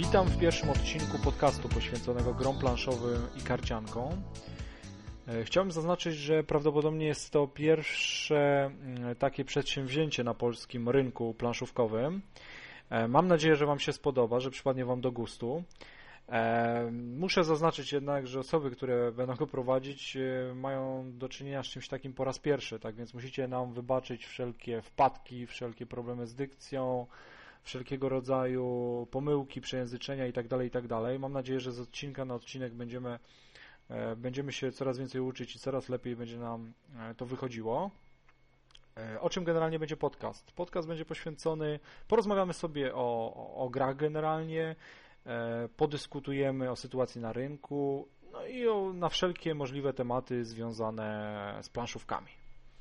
Witam w pierwszym odcinku podcastu poświęconego grom planszowym i karciankom. Chciałbym zaznaczyć, że prawdopodobnie jest to pierwsze takie przedsięwzięcie na polskim rynku planszówkowym. Mam nadzieję, że Wam się spodoba, że przypadnie Wam do gustu. Muszę zaznaczyć jednak, że osoby, które będą go prowadzić, mają do czynienia z czymś takim po raz pierwszy, tak więc musicie nam wybaczyć wszelkie wpadki, wszelkie problemy z dykcją, wszelkiego rodzaju pomyłki, przejęzyczenia itd., itd. Mam nadzieję, że z odcinka na odcinek będziemy się coraz więcej uczyć i coraz lepiej będzie nam to wychodziło. O czym generalnie będzie podcast? Podcast będzie poświęcony, porozmawiamy sobie o grach generalnie, podyskutujemy o sytuacji na rynku, no i na wszelkie możliwe tematy związane z planszówkami.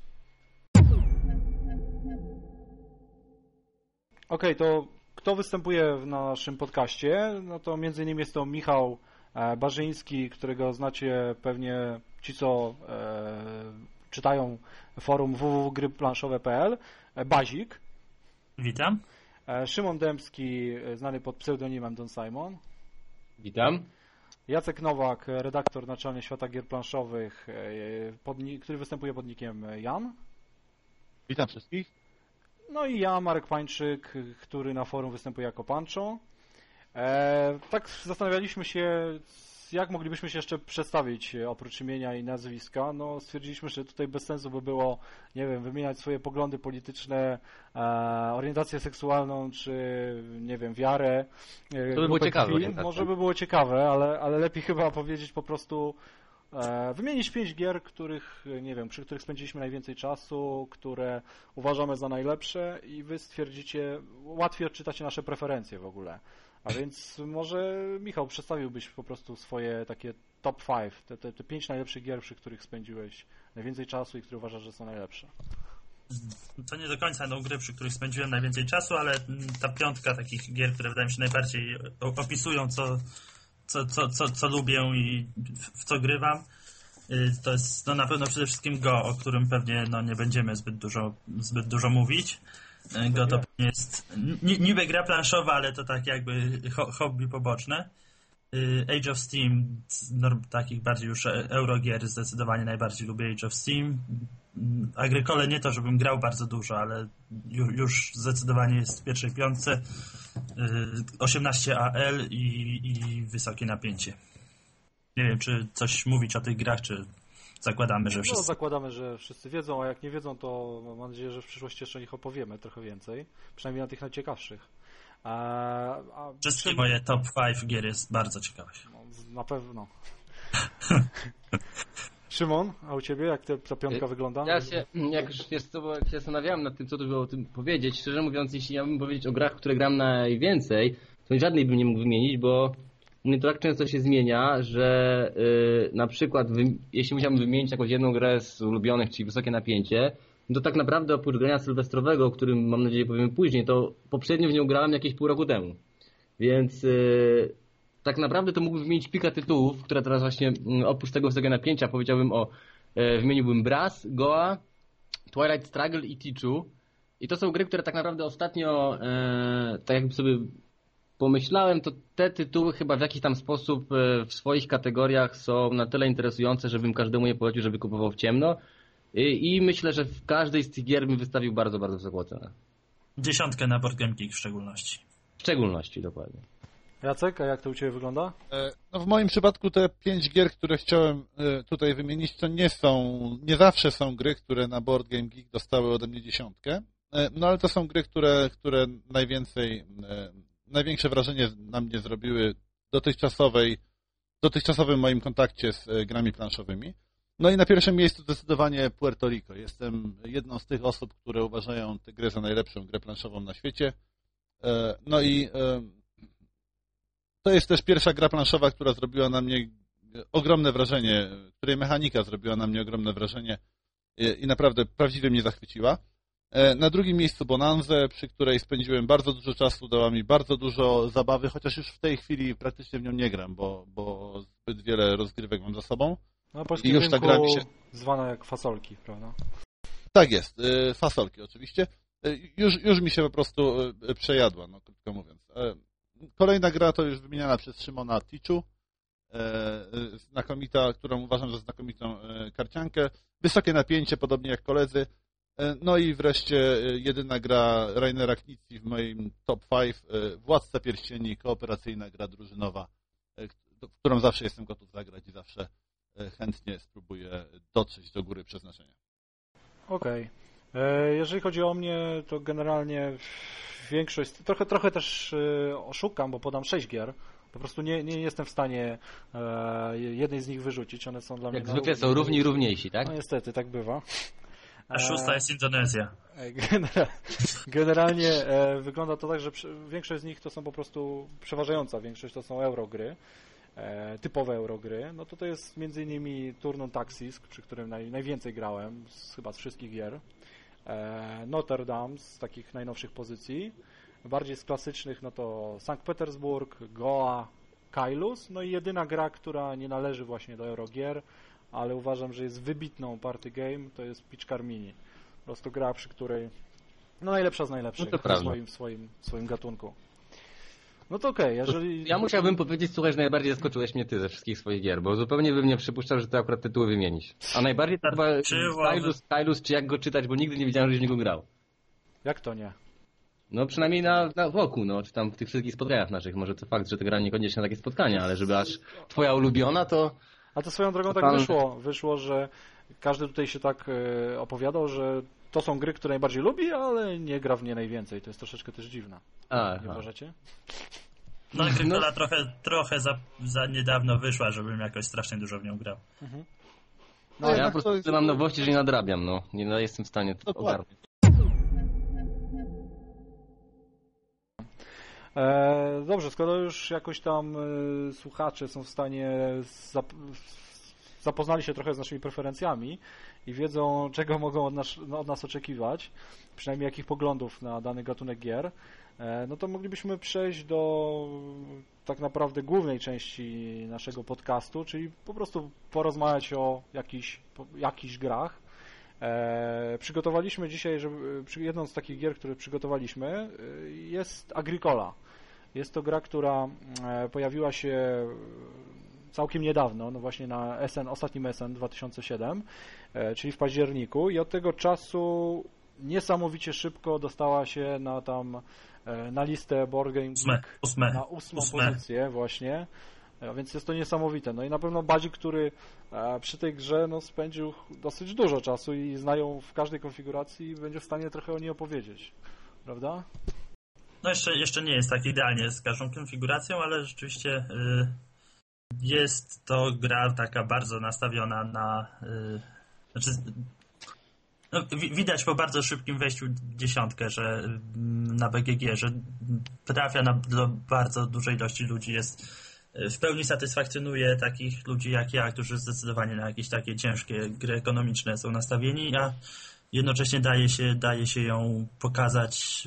Okej, to kto występuje w naszym podcaście? No to między innymi jest to Michał Barzyński, którego znacie pewnie ci, co czytają forum www.gryplanszowe.pl. Bazik. Witam. Szymon Dębski, znany pod pseudonimem Don Simon. Witam. Jacek Nowak, redaktor naczelny Świata Gier Planszowych, który występuje pod nickiem Jan. Witam wszystkich. No i ja, Marek Pańczyk, który na forum występuje jako Pancho. Tak zastanawialiśmy się, jak moglibyśmy się jeszcze przedstawić oprócz imienia i nazwiska. No stwierdziliśmy, że tutaj bez sensu by było, nie wiem, wymieniać swoje poglądy polityczne, orientację seksualną, czy nie wiem, wiarę. To by było ciekawe. Może by było ciekawe, ale lepiej chyba powiedzieć po prostu, wymienić 5 gier, przy których spędziliśmy najwięcej czasu, które uważamy za najlepsze i wy stwierdzicie, łatwiej odczytacie nasze preferencje w ogóle. A więc może Michał, przedstawiłbyś po prostu swoje takie top 5, te 5 najlepszych gier, przy których spędziłeś najwięcej czasu i które uważasz, że są najlepsze. To nie do końca gry, przy których spędziłem najwięcej czasu, ale ta piątka takich gier, które wydaje mi się najbardziej opisują, co lubię i w co grywam, to jest na pewno przede wszystkim Go, o którym pewnie nie będziemy zbyt dużo mówić. Go to jest niby gra planszowa, ale to tak jakby hobby poboczne. Age of Steam, takich bardziej już eurogier, zdecydowanie najbardziej lubię Age of Steam. Agricole nie to, żebym grał bardzo dużo, ale już zdecydowanie jest w pierwszej piątce. 18AL i wysokie napięcie. Nie wiem, czy coś mówić o tych grach, czy zakładamy, że wszyscy... No, zakładamy, że wszyscy wiedzą, a jak nie wiedzą, to mam nadzieję, że w przyszłości jeszcze o nich opowiemy trochę więcej. Przynajmniej na tych najciekawszych. Wszystkie moje top 5 gier jest bardzo ciekawe. No, na pewno. Szymon, a u Ciebie jak ta piątka wygląda? Jak już się zastanawiałem nad tym, co tu było o tym powiedzieć, szczerze mówiąc, jeśli ja bym powiedzieć o grach, które gram najwięcej, to żadnej bym nie mógł wymienić, bo mnie to tak często się zmienia, że na przykład jeśli musiałbym wymienić jakąś jedną grę z ulubionych, czyli Wysokie Napięcie, to tak naprawdę oprócz grania sylwestrowego, o którym mam nadzieję powiemy później, to poprzednio w nią grałem jakieś pół roku temu. Więc tak naprawdę to mógłbym wymienić kilka tytułów, które teraz właśnie oprócz tego Wysokiego Napięcia powiedziałbym wymieniłbym Brass, Goa, Twilight Struggle i Tichu. I to są gry, które tak naprawdę ostatnio, tak jakby sobie pomyślałem, to te tytuły chyba w jakiś tam sposób w swoich kategoriach są na tyle interesujące, żebym każdemu nie polecił, żeby kupował w ciemno. I myślę, że w każdej z tych gier bym wystawił bardzo, bardzo wysoką cenę. 10 na Board Game Geek w szczególności. W szczególności, dokładnie. Jacek, a jak to u Ciebie wygląda? No w moim przypadku te 5 gier, które chciałem tutaj wymienić, to nie zawsze są gry, które na Board Game Geek dostały ode mnie 10. No ale to są gry, które największe wrażenie na mnie zrobiły dotychczasowym moim kontakcie z grami planszowymi. No i na pierwszym miejscu zdecydowanie Puerto Rico. Jestem jedną z tych osób, które uważają tę grę za najlepszą grę planszową na świecie. No i to jest też pierwsza gra planszowa, która zrobiła na mnie ogromne wrażenie, której mechanika zrobiła na mnie ogromne wrażenie i naprawdę prawdziwie mnie zachwyciła. Na drugim miejscu Bonanza, przy której spędziłem bardzo dużo czasu, dała mi bardzo dużo zabawy, chociaż już w tej chwili praktycznie w nią nie gram, bo zbyt wiele rozgrywek mam za sobą. No, polskim rynku ta gra mi się... zwana jak fasolki, prawda? Tak jest, fasolki oczywiście. Już mi się po prostu przejadła, no krótko mówiąc. Kolejna gra to już wymieniana przez Szymona Ticzu. Znakomita, którą uważam za znakomitą karciankę. Wysokie napięcie, podobnie jak koledzy. No i wreszcie jedyna gra Rainera Knizzi w moim top 5. Władca Pierścieni, kooperacyjna gra drużynowa, w którą zawsze jestem gotów zagrać i zawsze chętnie spróbuję dotrzeć do góry przeznaczenia. Okej. Jeżeli chodzi o mnie, to generalnie większość, trochę też oszukam, bo podam 6 gier. Po prostu nie jestem w stanie jednej z nich wyrzucić, one są dla mnie... Jak zwykle są równi i równiejsi, tak? No niestety, tak bywa. A szósta jest Indonezja. Generalnie wygląda to tak, że większość z nich to są po prostu, przeważająca większość to są eurogry, typowe eurogry. No to jest między innymi Turnon Taxis, przy którym najwięcej grałem, chyba z wszystkich gier. Notre Dame z takich najnowszych pozycji. Bardziej z klasycznych, no to Sankt Petersburg, Goa, Kailus. No i jedyna gra, która nie należy właśnie do eurogier, ale uważam, że jest wybitną party game, to jest Pitchcar Mini. Po prostu gra, przy której no najlepsza z najlepszych w swoim gatunku. No to okej, jeżeli... Ja musiałbym powiedzieć, słuchaj, że najbardziej zaskoczyłeś mnie ty ze wszystkich swoich gier, bo zupełnie bym nie przypuszczał, że ty akurat tytuły wymienisz. A najbardziej to chyba Stylus, czy jak go czytać, bo nigdy nie wiedziałem, żeś w niego grał. Jak to nie? No przynajmniej wokół, no, czy tam w tych wszystkich spotkaniach naszych. Może to fakt, że to gra niekoniecznie na takie spotkania, ale żeby aż twoja ulubiona, to... A to swoją drogą tak wyszło, że każdy tutaj się tak opowiadał, że to są gry, które najbardziej lubi, ale nie gra w nie najwięcej. To jest troszeczkę też dziwne. Nie uważacie? No Agricola trochę za niedawno wyszła, żebym jakoś strasznie dużo w nią grał. Mhm. No ja po prostu mam nowości, że nie nadrabiam, no. Nie jestem w stanie ogarnąć. Dobrze, skoro już jakoś tam słuchacze są w stanie zapoznali się trochę z naszymi preferencjami i wiedzą, czego mogą od nas oczekiwać, przynajmniej jakich poglądów na dany gatunek gier, no to moglibyśmy przejść do tak naprawdę głównej części naszego podcastu, czyli po prostu porozmawiać o jakichś grach. Przygotowaliśmy dzisiaj, jedną z takich gier, które przygotowaliśmy, jest Agricola. Jest to gra, która pojawiła się całkiem niedawno, no właśnie na ostatnim SN 2007, czyli w październiku i od tego czasu niesamowicie szybko dostała się na listę Board Game Geek na 8. pozycję właśnie, więc jest to niesamowite. No i na pewno Badzik, który przy tej grze spędził dosyć dużo czasu i zna ją w każdej konfiguracji, będzie w stanie trochę o niej opowiedzieć, prawda? No jeszcze nie jest tak idealnie z każdą konfiguracją, ale rzeczywiście jest to gra taka bardzo nastawiona na... widać po bardzo szybkim wejściu dziesiątkę, że na BGG, że trafia do bardzo dużej ilości ludzi, w pełni satysfakcjonuje takich ludzi jak ja, którzy zdecydowanie na jakieś takie ciężkie gry ekonomiczne są nastawieni, a jednocześnie daje się ją pokazać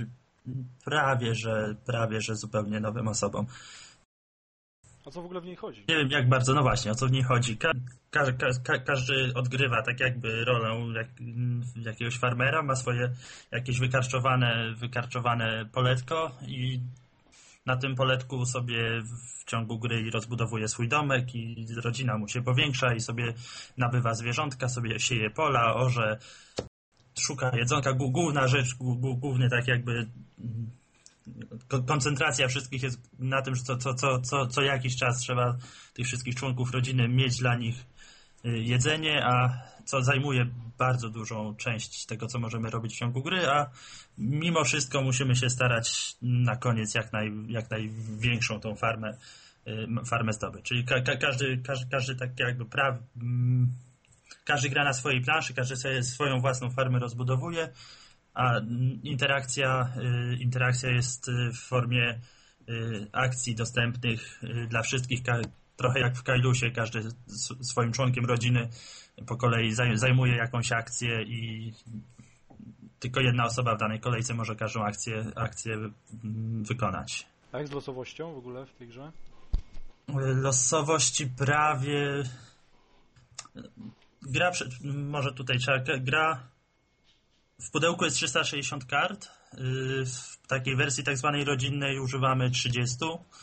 prawie że zupełnie nowym osobom. O co w ogóle w niej chodzi? Nie wiem jak bardzo, no właśnie, o co w niej chodzi. Każdy odgrywa tak jakby rolę jakiegoś farmera, ma swoje jakieś wykarczowane poletko i na tym poletku sobie w ciągu gry rozbudowuje swój domek i rodzina mu się powiększa i sobie nabywa zwierzątka, sobie sieje pola, orze, szuka jedzonka. Główna rzecz, główny tak jakby koncentracja wszystkich jest na tym, że co jakiś czas trzeba tych wszystkich członków rodziny mieć dla nich jedzenie, a co zajmuje bardzo dużą część tego, co możemy robić w ciągu gry, a mimo wszystko musimy się starać na koniec jak największą tą farmę zdobyć. Czyli każdy tak jakby każdy gra na swojej planszy, każdy sobie swoją własną farmę rozbudowuje, a interakcja jest w formie akcji dostępnych dla wszystkich, trochę jak w Kailusie, każdy swoim członkiem rodziny po kolei zajmuje jakąś akcję i tylko jedna osoba w danej kolejce może każdą akcję wykonać. A jak z losowością w ogóle w tej grze? Losowości prawie... Może tutaj gra w pudełku jest 360 kart. W takiej wersji tak zwanej rodzinnej używamy 30.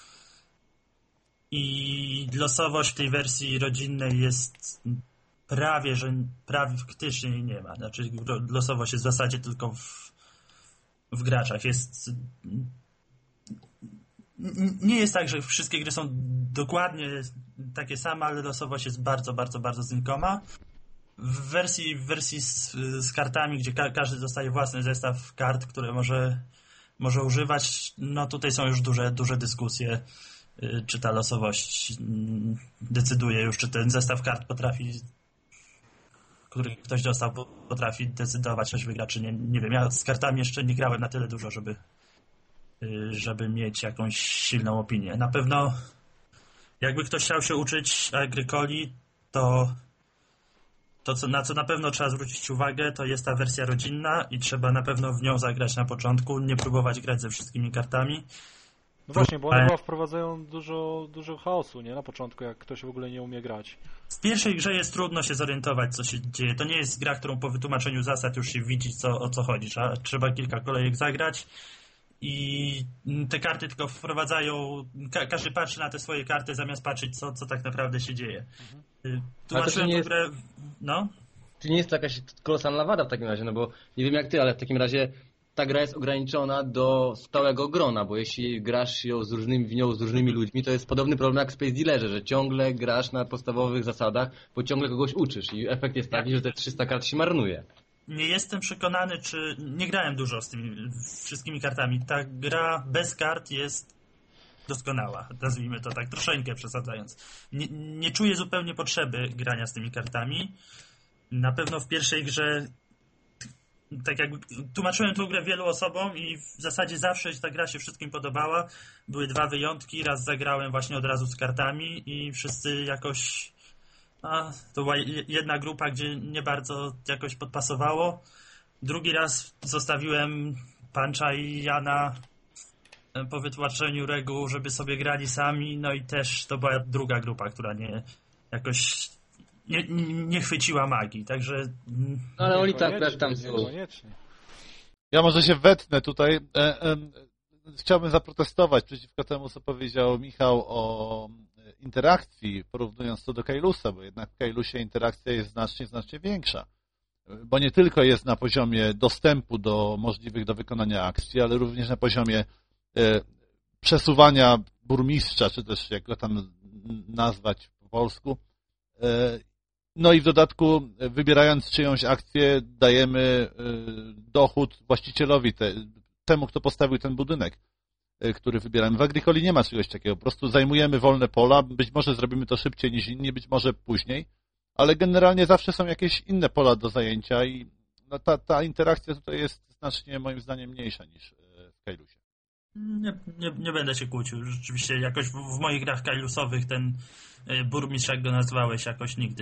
I losowość w tej wersji rodzinnej jest praktycznie jej nie ma. Znaczy losowość jest w zasadzie tylko w graczach. Nie jest tak, że wszystkie gry są dokładnie takie same, ale losowość jest bardzo, bardzo, bardzo znikoma. W wersji z kartami, gdzie każdy dostaje własny zestaw kart, które może używać, no tutaj są już duże dyskusje, czy ta losowość decyduje już, czy ten zestaw kart który ktoś dostał, potrafi decydować, coś wygra, czy nie. Nie wiem, ja z kartami jeszcze nie grałem na tyle dużo, żeby mieć jakąś silną opinię. Na pewno jakby ktoś chciał się uczyć Agricoli, to na co na pewno trzeba zwrócić uwagę, to jest ta wersja rodzinna i trzeba na pewno w nią zagrać na początku, nie próbować grać ze wszystkimi kartami. No właśnie, bo one chyba wprowadzają dużo chaosu, nie? Na początku, jak ktoś w ogóle nie umie grać. W pierwszej grze jest trudno się zorientować, co się dzieje. To nie jest gra, którą po wytłumaczeniu zasad już się widzi, o co chodzi. Trzeba kilka kolejek zagrać i te karty tylko wprowadzają, każdy patrzy na te swoje karty, zamiast patrzeć, co tak naprawdę się dzieje. Tłumaczyłem tę grę... No? Czy nie jest to jakaś kolosalna wada w takim razie? No bo nie wiem jak ty, ale w takim razie ta gra jest ograniczona do stałego grona, bo jeśli grasz ją z różnymi ludźmi, to jest podobny problem jak w Space Dealerze, że ciągle grasz na podstawowych zasadach, bo ciągle kogoś uczysz i efekt jest taki, że te 300 kart się marnuje. Nie jestem przekonany, czy... Nie grałem dużo z tymi wszystkimi kartami. Ta gra bez kart jest doskonała, nazwijmy to tak, troszeczkę przesadzając. Nie czuję zupełnie potrzeby grania z tymi kartami. Na pewno w pierwszej grze, tak jak tłumaczyłem tę grę wielu osobom i w zasadzie zawsze ta gra się wszystkim podobała. Były 2 wyjątki, raz zagrałem właśnie od razu z kartami i wszyscy jakoś... to była jedna grupa, gdzie nie bardzo jakoś podpasowało. Drugi raz zostawiłem Pancza i Jana po wytłumaczeniu reguł, żeby sobie grali sami, no i też to była druga grupa, która nie chwyciła magii, także... Ale oni tak tam są. Ja może się wetnę tutaj. Chciałbym zaprotestować przeciwko temu, co powiedział Michał o interakcji, porównując to do Kailusa, bo jednak w Kailusie interakcja jest znacznie większa. Bo nie tylko jest na poziomie dostępu do możliwych do wykonania akcji, ale również na poziomie przesuwania burmistrza, czy też jak go tam nazwać po polsku. No i w dodatku, wybierając czyjąś akcję, dajemy dochód właścicielowi, temu, kto postawił ten budynek, który wybieramy. W Agricoli nie ma czegoś takiego. Po prostu zajmujemy wolne pola. Być może zrobimy to szybciej niż inni, być może później, ale generalnie zawsze są jakieś inne pola do zajęcia i no ta interakcja tutaj jest znacznie, moim zdaniem, mniejsza niż w Kailusie. Nie będę się kłócił. Rzeczywiście jakoś w moich grach kailusowych ten burmistrz, jak go nazwałeś, jakoś nigdy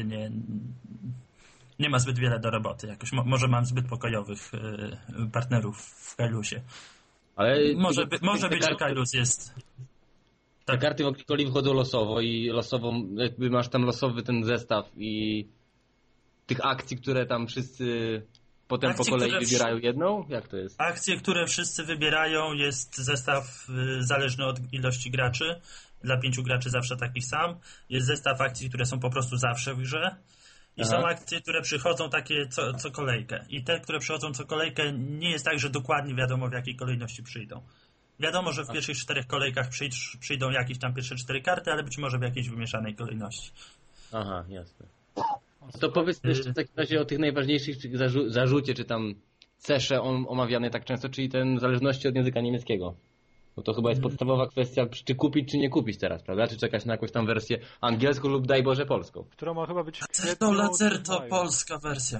nie ma zbyt wiele do roboty. Jakoś może mam zbyt pokojowych partnerów w Kailusie. Ale może być, że Kailus jest... Te karty w Agricoli wychodzą losowo i jakby masz tam losowy ten zestaw i tych akcji, które tam wszyscy potem po kolei wybierają jedną? Jak to jest? Akcje, które wszyscy wybierają, jest zestaw zależny od ilości graczy. Dla 5 graczy zawsze taki sam. Jest zestaw akcji, które są po prostu zawsze w grze. I są akcje, które przychodzą takie co kolejkę. I te, które przychodzą co kolejkę, nie jest tak, że dokładnie wiadomo, w jakiej kolejności przyjdą. Wiadomo, że w pierwszych 4 kolejkach przyjdą jakieś tam pierwsze 4 karty, ale być może w jakiejś wymieszanej kolejności. Aha, jasne. To powiedz jeszcze w takim razie o tych najważniejszych zarzucie, czy tam cesze omawiane tak często, czyli ten w zależności od języka niemieckiego. Bo to chyba jest podstawowa kwestia, czy kupić, czy nie kupić teraz, prawda? Czy czekać na jakąś tam wersję angielską lub daj Boże polską. Która ma chyba być... Lacerto, polska wersja.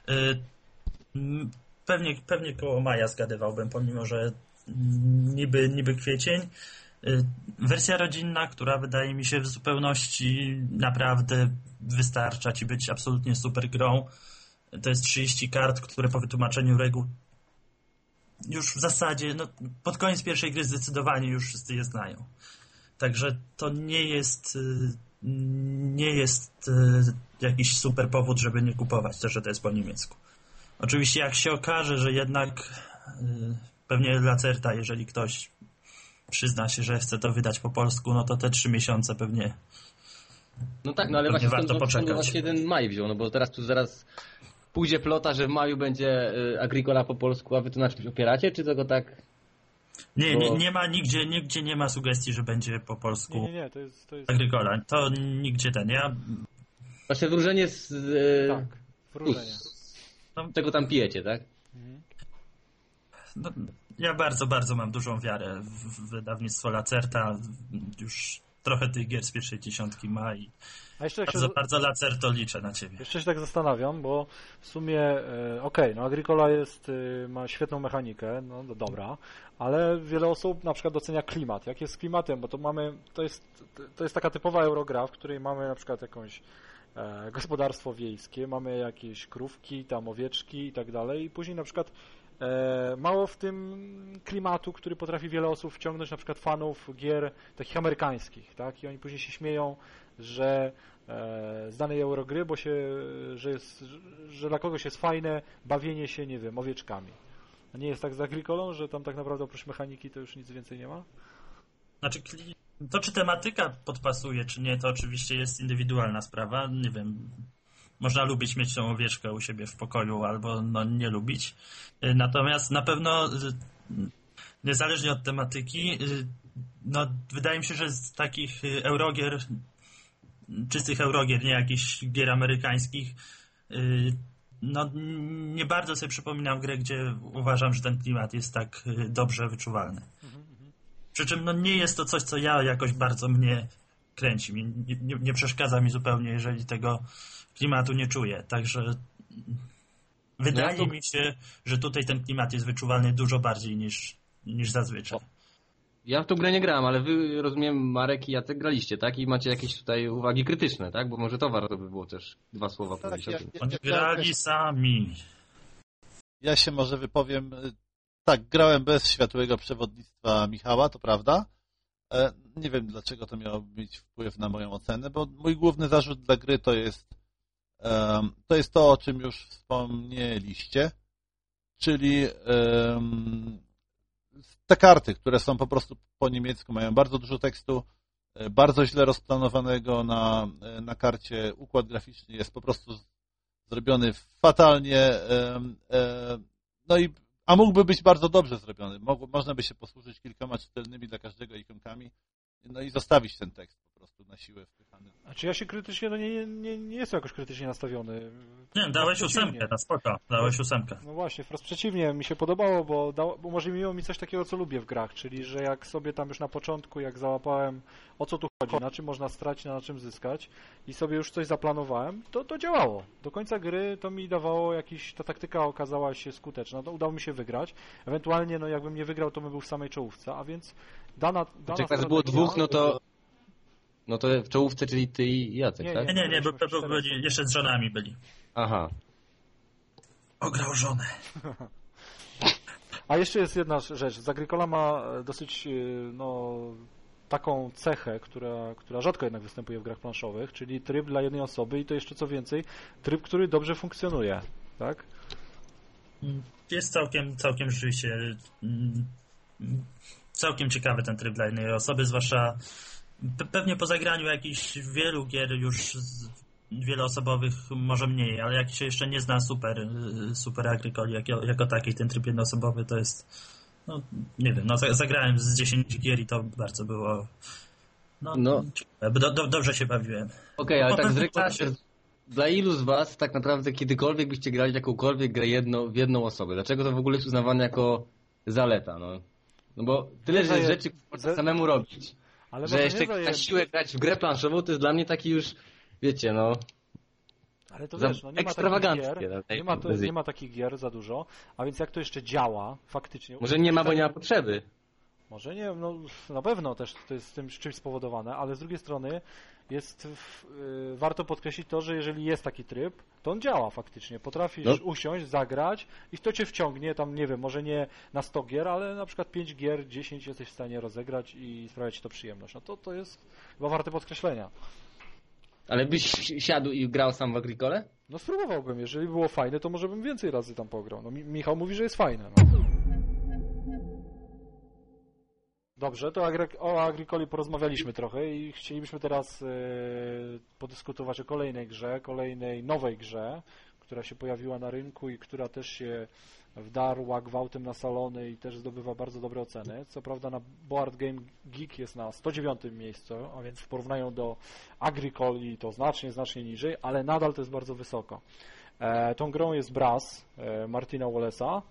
Pewnie koło maja zgadywałbym, pomimo że niby kwiecień. Wersja rodzinna, która wydaje mi się w zupełności naprawdę wystarcza ci być absolutnie super grą. To jest 30 kart, które po wytłumaczeniu reguł już w zasadzie, pod koniec pierwszej gry zdecydowanie już wszyscy je znają. Także to nie jest jakiś super powód, żeby nie kupować, to że to jest po niemiecku. Oczywiście jak się okaże, że jednak pewnie Lacerta, jeżeli ktoś przyzna się, że chce to wydać po polsku, no to te 3 miesiące pewnie. No tak, no ale Pewnie właśnie warto poczekać. właśnie ten maj wziął, no bo teraz tu zaraz pójdzie plota, że w maju będzie Agricola po polsku, a wy to na czymś opieracie, czy tylko tak? Nie ma nigdzie nie ma sugestii, że będzie po polsku Nie, to jest... Agricola. To nigdzie ja... Wasze wróżenie z... Tak, wróżenie. Tego tam pijecie, tak? No, ja bardzo mam dużą wiarę w wydawnictwo Lacerta. Już trochę tych gier z pierwszej dziesiątki ma i A jeszcze bardzo Lacerto liczę na ciebie. Jeszcze się tak zastanawiam, bo w sumie no Agricola ma świetną mechanikę, no dobra, ale wiele osób na przykład docenia klimat. Jak jest z klimatem, bo to jest taka typowa Eurogra, w której mamy na przykład jakąś gospodarstwo wiejskie, mamy jakieś krówki, tam owieczki i tak dalej i później na przykład mało w tym klimatu, który potrafi wiele osób wciągnąć, na przykład fanów gier takich amerykańskich, tak? I oni później się śmieją, że z danej Eurogry, że dla kogoś jest fajne bawienie się, nie wiem, owieczkami. A nie jest tak z Agricolą, że tam tak naprawdę oprócz mechaniki to już nic więcej nie ma? Znaczy, to czy tematyka podpasuje, czy nie, to oczywiście jest indywidualna sprawa. Nie wiem, można lubić mieć tą owieczkę u siebie w pokoju albo nie lubić. Natomiast na pewno niezależnie od tematyki, wydaje mi się, że z takich eurogier, czystych eurogier, nie jakichś gier amerykańskich, nie bardzo sobie przypominam grę, gdzie uważam, że ten klimat jest tak dobrze wyczuwalny. Przy czym nie jest to coś, co jakoś bardzo mnie kręci. Nie przeszkadza mi zupełnie, jeżeli tego klimatu nie czuję. Także wydaje mi się, że tutaj ten klimat jest wyczuwalny dużo bardziej niż zazwyczaj. Ja w tą grę nie grałem, ale wy, rozumiem, Marek i Jacek graliście, tak? I macie jakieś tutaj uwagi krytyczne, tak? Bo może to warto by było też 2 słowa powiedzieć o tym. Oni grali sami. Ja się może wypowiem. Tak, grałem bez światłego przewodnictwa Michała, to prawda. Nie wiem, dlaczego to miało mieć wpływ na moją ocenę, bo mój główny zarzut dla gry to jest to, o czym już wspomnieliście, czyli te karty, które są po prostu po niemiecku, mają bardzo dużo tekstu, bardzo źle rozplanowanego na karcie, układ graficzny jest po prostu zrobiony fatalnie, a mógłby być bardzo dobrze zrobiony. Można by się posłużyć kilkoma czytelnymi dla każdego ikonkami, i zostawić ten tekst po prostu na siłę wpychany. Znaczy ja się krytycznie, nie jestem jakoś krytycznie nastawiony. Nie, dałeś 8, na spoko, dałeś 8. No właśnie, wprost przeciwnie, mi się podobało, bo umożliwiło mi coś takiego, co lubię w grach, czyli że jak sobie tam już na początku, jak załapałem, o co tu chodzi, na czym można stracić, na czym zyskać i sobie już coś zaplanowałem, to działało. Do końca gry to mi dawało ta taktyka okazała się skuteczna, udało mi się wygrać. Ewentualnie, jakbym nie wygrał, to bym był w samej czołówce, a więc dana jak było 2, no to w czołówce, czyli ty i Jacek, tak? Nie, bo jeszcze z żonami byli. Aha. Ograł żonę. A jeszcze jest jedna rzecz. Agricola ma dosyć taką cechę, która rzadko jednak występuje w grach planszowych, czyli tryb dla jednej osoby i to jeszcze co więcej, tryb, który dobrze funkcjonuje, tak? Jest całkiem rzeczywiście całkiem ciekawy ten tryb dla jednej osoby, zwłaszcza pewnie po zagraniu jakichś wielu gier już wieloosobowych, może mniej, ale jak się jeszcze nie zna super Agricoli jako takiej, ten tryb jednoosobowy to jest, nie wiem, zagrałem z 10 gier i to bardzo było dobrze się bawiłem. Okej, ale tak zwykle dla ilu z was tak naprawdę kiedykolwiek byście grali jakąkolwiek grę w jedną osobę? Dlaczego to w ogóle jest uznawane jako zaleta? No bo tyle rzeczy można samemu robić. Ale że jeszcze na siłę grać w grę planszową to jest dla mnie taki już, wiecie, ale to wiesz, nie ma takich gier za dużo, a więc jak to jeszcze działa faktycznie? Może nie ma, bo nie ma potrzeby. Może nie, na pewno też to jest z tym czymś spowodowane, ale z drugiej strony warto podkreślić to, że jeżeli jest taki tryb, to on działa faktycznie. Potrafisz usiąść, zagrać i to cię wciągnie, tam nie wiem, może nie na 100 gier, ale na przykład 5 gier, 10 jesteś w stanie rozegrać i sprawiać ci to przyjemność. To jest chyba warte podkreślenia. Ale byś siadł i grał sam w Agricole? No spróbowałbym, jeżeli było fajne, to może bym więcej razy tam pograł. No Michał mówi, że jest fajne. No. Dobrze, to o Agricoli porozmawialiśmy trochę i chcielibyśmy teraz podyskutować o kolejnej grze, kolejnej nowej grze, która się pojawiła na rynku i która też się wdarła gwałtem na salony i też zdobywa bardzo dobre oceny. Co prawda na Board Game Geek jest na 109 miejscu, a więc w porównaniu do Agricoli to znacznie niżej, ale nadal to jest bardzo wysoko. Tą grą jest Brass Martina Wallace'a.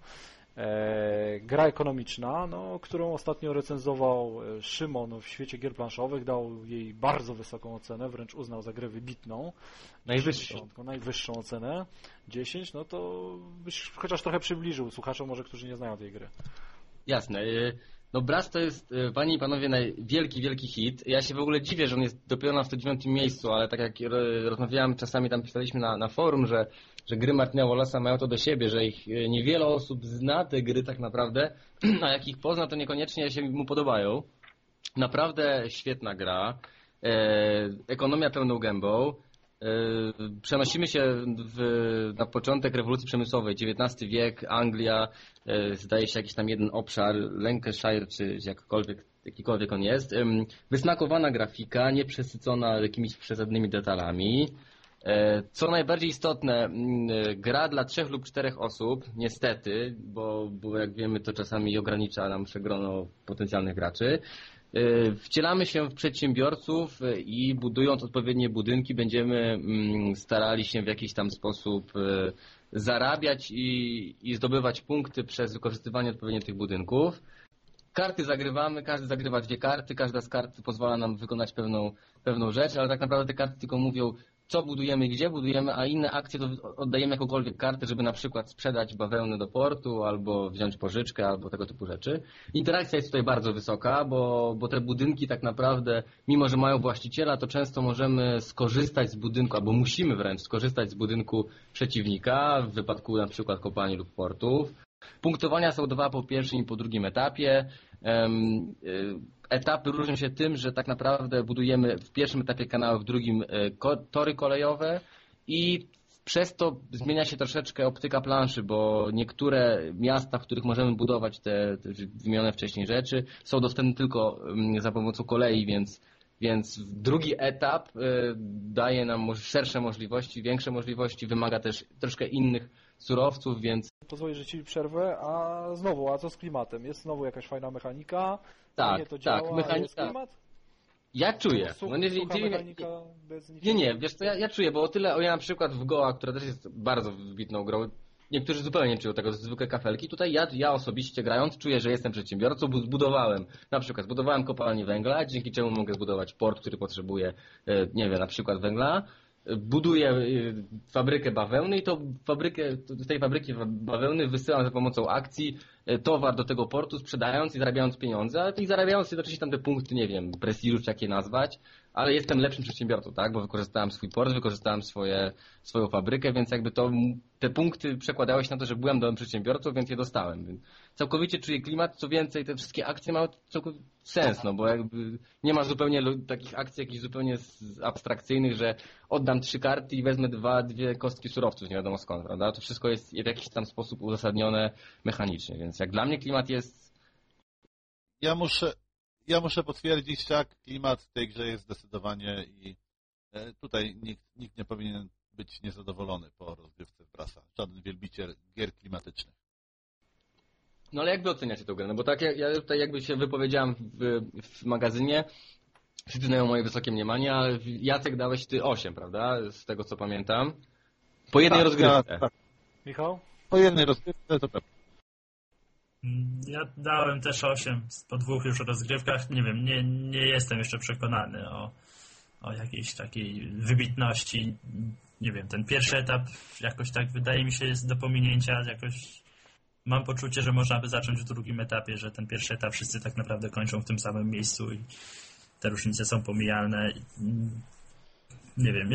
Gra ekonomiczna, no, którą ostatnio recenzował Szymon w świecie gier planszowych, dał jej bardzo wysoką ocenę, wręcz uznał za grę wybitną. Najwyższą ocenę, 10, no to byś chociaż trochę przybliżył słuchaczom może, którzy nie znają tej gry. Jasne. No Brass to jest, panie i panowie, wielki hit. Ja się w ogóle dziwię, że on jest dopiero na 109 miejscu, ale tak jak rozmawiałem, czasami tam pisaliśmy na forum, że gry Martina Wallace'a mają to do siebie, że ich niewiele osób zna te gry tak naprawdę, a jak ich pozna, to niekoniecznie się mu podobają. Naprawdę świetna gra. Ekonomia pełną gębą. Przenosimy się na początek rewolucji przemysłowej, XIX wiek, Anglia, zdaje się jakiś tam jeden obszar, Lancashire czy jakikolwiek on jest. Wysmakowana grafika, nieprzesycona jakimiś przesadnymi detalami. Co najbardziej istotne, gra dla 3 lub 4 osób, niestety, bo jak wiemy to czasami ogranicza nam grono potencjalnych graczy. Wcielamy się w przedsiębiorców i budując odpowiednie budynki będziemy starali się w jakiś tam sposób zarabiać i zdobywać punkty przez wykorzystywanie odpowiednio tych budynków. Karty zagrywamy, każdy zagrywa 2 karty, każda z kart pozwala nam wykonać pewną rzecz, ale tak naprawdę te karty tylko mówią, co budujemy i gdzie budujemy, a inne akcje to oddajemy jakąkolwiek kartę, żeby na przykład sprzedać bawełnę do portu, albo wziąć pożyczkę, albo tego typu rzeczy. Interakcja jest tutaj bardzo wysoka, bo te budynki tak naprawdę, mimo że mają właściciela, to często możemy skorzystać z budynku, albo musimy wręcz skorzystać z budynku przeciwnika, w wypadku na przykład kopalni lub portów. Punktowania są 2 po pierwszym i po drugim etapie. Etapy różnią się tym, że tak naprawdę budujemy w pierwszym etapie kanały, w drugim tory kolejowe i przez to zmienia się troszeczkę optyka planszy, bo niektóre miasta, w których możemy budować te wymienione wcześniej rzeczy, są dostępne tylko za pomocą kolei, więc drugi etap daje nam szersze możliwości, większe możliwości, wymaga też troszkę innych surowców, więc... Pozwolę, że ci przerwę, a co z klimatem? Jest znowu jakaś fajna mechanika? Tak, to działa, tak, mechanika. Jest klimat? Ja czuję. Nie, wiesz co, ja czuję, bo ja na przykład w Goa, która też jest bardzo wybitną grą, niektórzy zupełnie nie czują tego, zwykłe kafelki. Tutaj ja osobiście grając czuję, że jestem przedsiębiorcą, zbudowałem kopalnię węgla, dzięki czemu mogę zbudować port, który potrzebuje, nie wiem, na przykład węgla. Buduję fabrykę bawełny i z tej fabryki bawełny wysyłam za pomocą akcji towar do tego portu, sprzedając i zarabiając pieniądze, ale i zarabiając jednocześnie tam te punkty, nie wiem, prestiżu czy jak je nazwać, ale jestem lepszym przedsiębiorcą, tak, bo wykorzystałem swój port, wykorzystałem swoją fabrykę, więc jakby te punkty przekładały się na to, że byłem dobrym przedsiębiorcą, więc je dostałem. Więc całkowicie czuję klimat, co więcej, te wszystkie akcje mają całkowicie sens, no bo jakby nie ma zupełnie takich akcji jakichś zupełnie abstrakcyjnych, że oddam 3 karty i wezmę 2 kostki surowców, nie wiadomo skąd, prawda? To wszystko jest w jakiś tam sposób uzasadnione mechanicznie, więc jak dla mnie klimat jest... Ja muszę potwierdzić, tak, klimat w tej grze jest zdecydowanie i tutaj nikt nie powinien być niezadowolony po rozgrywce w Brassa. Żaden wielbiciel gier klimatycznych. No ale jak wy oceniacie tę grę? No bo tak ja tutaj jakby się wypowiedziałem w magazynie, wszyscy mają moje wysokie mniemanie, ale Jacek dałeś ty 8, prawda? Z tego co pamiętam. Po jednej rozgrywce. Tak. Michał? Po jednej rozgrywce to pewnie. Ja dałem też 8 po 2 już rozgrywkach. Nie wiem, nie jestem jeszcze przekonany o jakiejś takiej wybitności. Nie wiem, ten pierwszy etap jakoś tak wydaje mi się jest do pominięcia. Jakoś mam poczucie, że można by zacząć w drugim etapie, że ten pierwszy etap wszyscy tak naprawdę kończą w tym samym miejscu i te różnice są pomijalne. Nie wiem,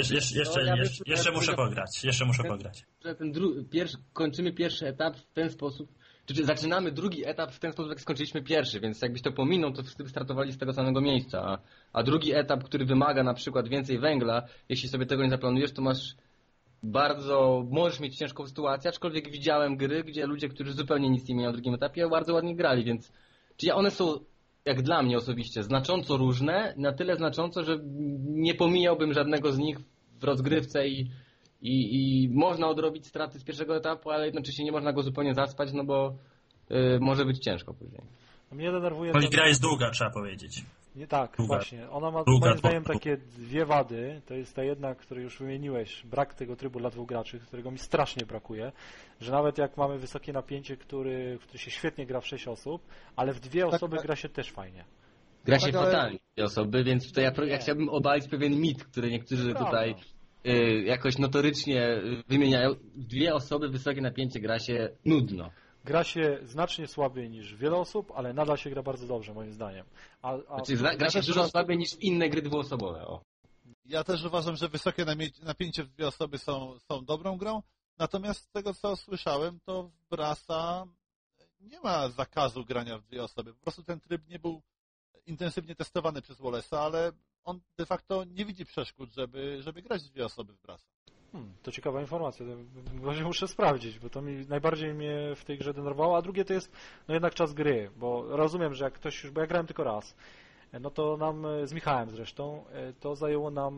jeszcze muszę pograć. Kończymy pierwszy etap w ten sposób, Czy zaczynamy drugi etap w ten sposób, jak skończyliśmy pierwszy, więc jakbyś to pominął, to wszyscy by startowali z tego samego miejsca. A drugi etap, który wymaga na przykład więcej węgla, jeśli sobie tego nie zaplanujesz, to możesz mieć ciężką sytuację, aczkolwiek widziałem gry, gdzie ludzie, którzy zupełnie nic nie mieli na drugim etapie, bardzo ładnie grali, więc one są, jak dla mnie osobiście, znacząco różne, na tyle znacząco, że nie pomijałbym żadnego z nich w rozgrywce i można odrobić straty z pierwszego etapu, ale jednocześnie nie można go zupełnie zaspać, no bo może być ciężko później. Mnie denerwuje... Bo gra jest długa, trzeba powiedzieć. Nie tak, długa. właśnie. Ona ma moim zdaniem takie dwie wady. To jest ta jedna, której już wymieniłeś, brak tego trybu dla 2 graczy, którego mi strasznie brakuje, że nawet jak mamy wysokie napięcie, który się świetnie gra w 6 osób, ale w 2 osoby gra się też fajnie. Gra się fatalnie w 2 osoby, więc tutaj ja chciałbym obalić pewien mit, który niektórzy tutaj jakoś notorycznie wymieniają. 2 osoby, wysokie napięcie, gra się nudno. Gra się znacznie słabiej niż wiele osób, ale nadal się gra bardzo dobrze, moim zdaniem. Gra się dużo słabiej niż inne gry dwuosobowe. Ja też uważam, że wysokie napięcie w 2 osoby są dobrą grą, natomiast z tego, co słyszałem, to w Brasa nie ma zakazu grania w 2 osoby. Po prostu ten tryb nie był intensywnie testowany przez Wallace'a, ale on de facto nie widzi przeszkód, żeby grać w 2 osoby w Brasa. To ciekawa informacja, właśnie muszę sprawdzić, bo to najbardziej mnie w tej grze denerwowało, a drugie to jest jednak czas gry, bo rozumiem, że jak ktoś bo ja grałem tylko raz, no to nam, z Michałem zresztą, to zajęło nam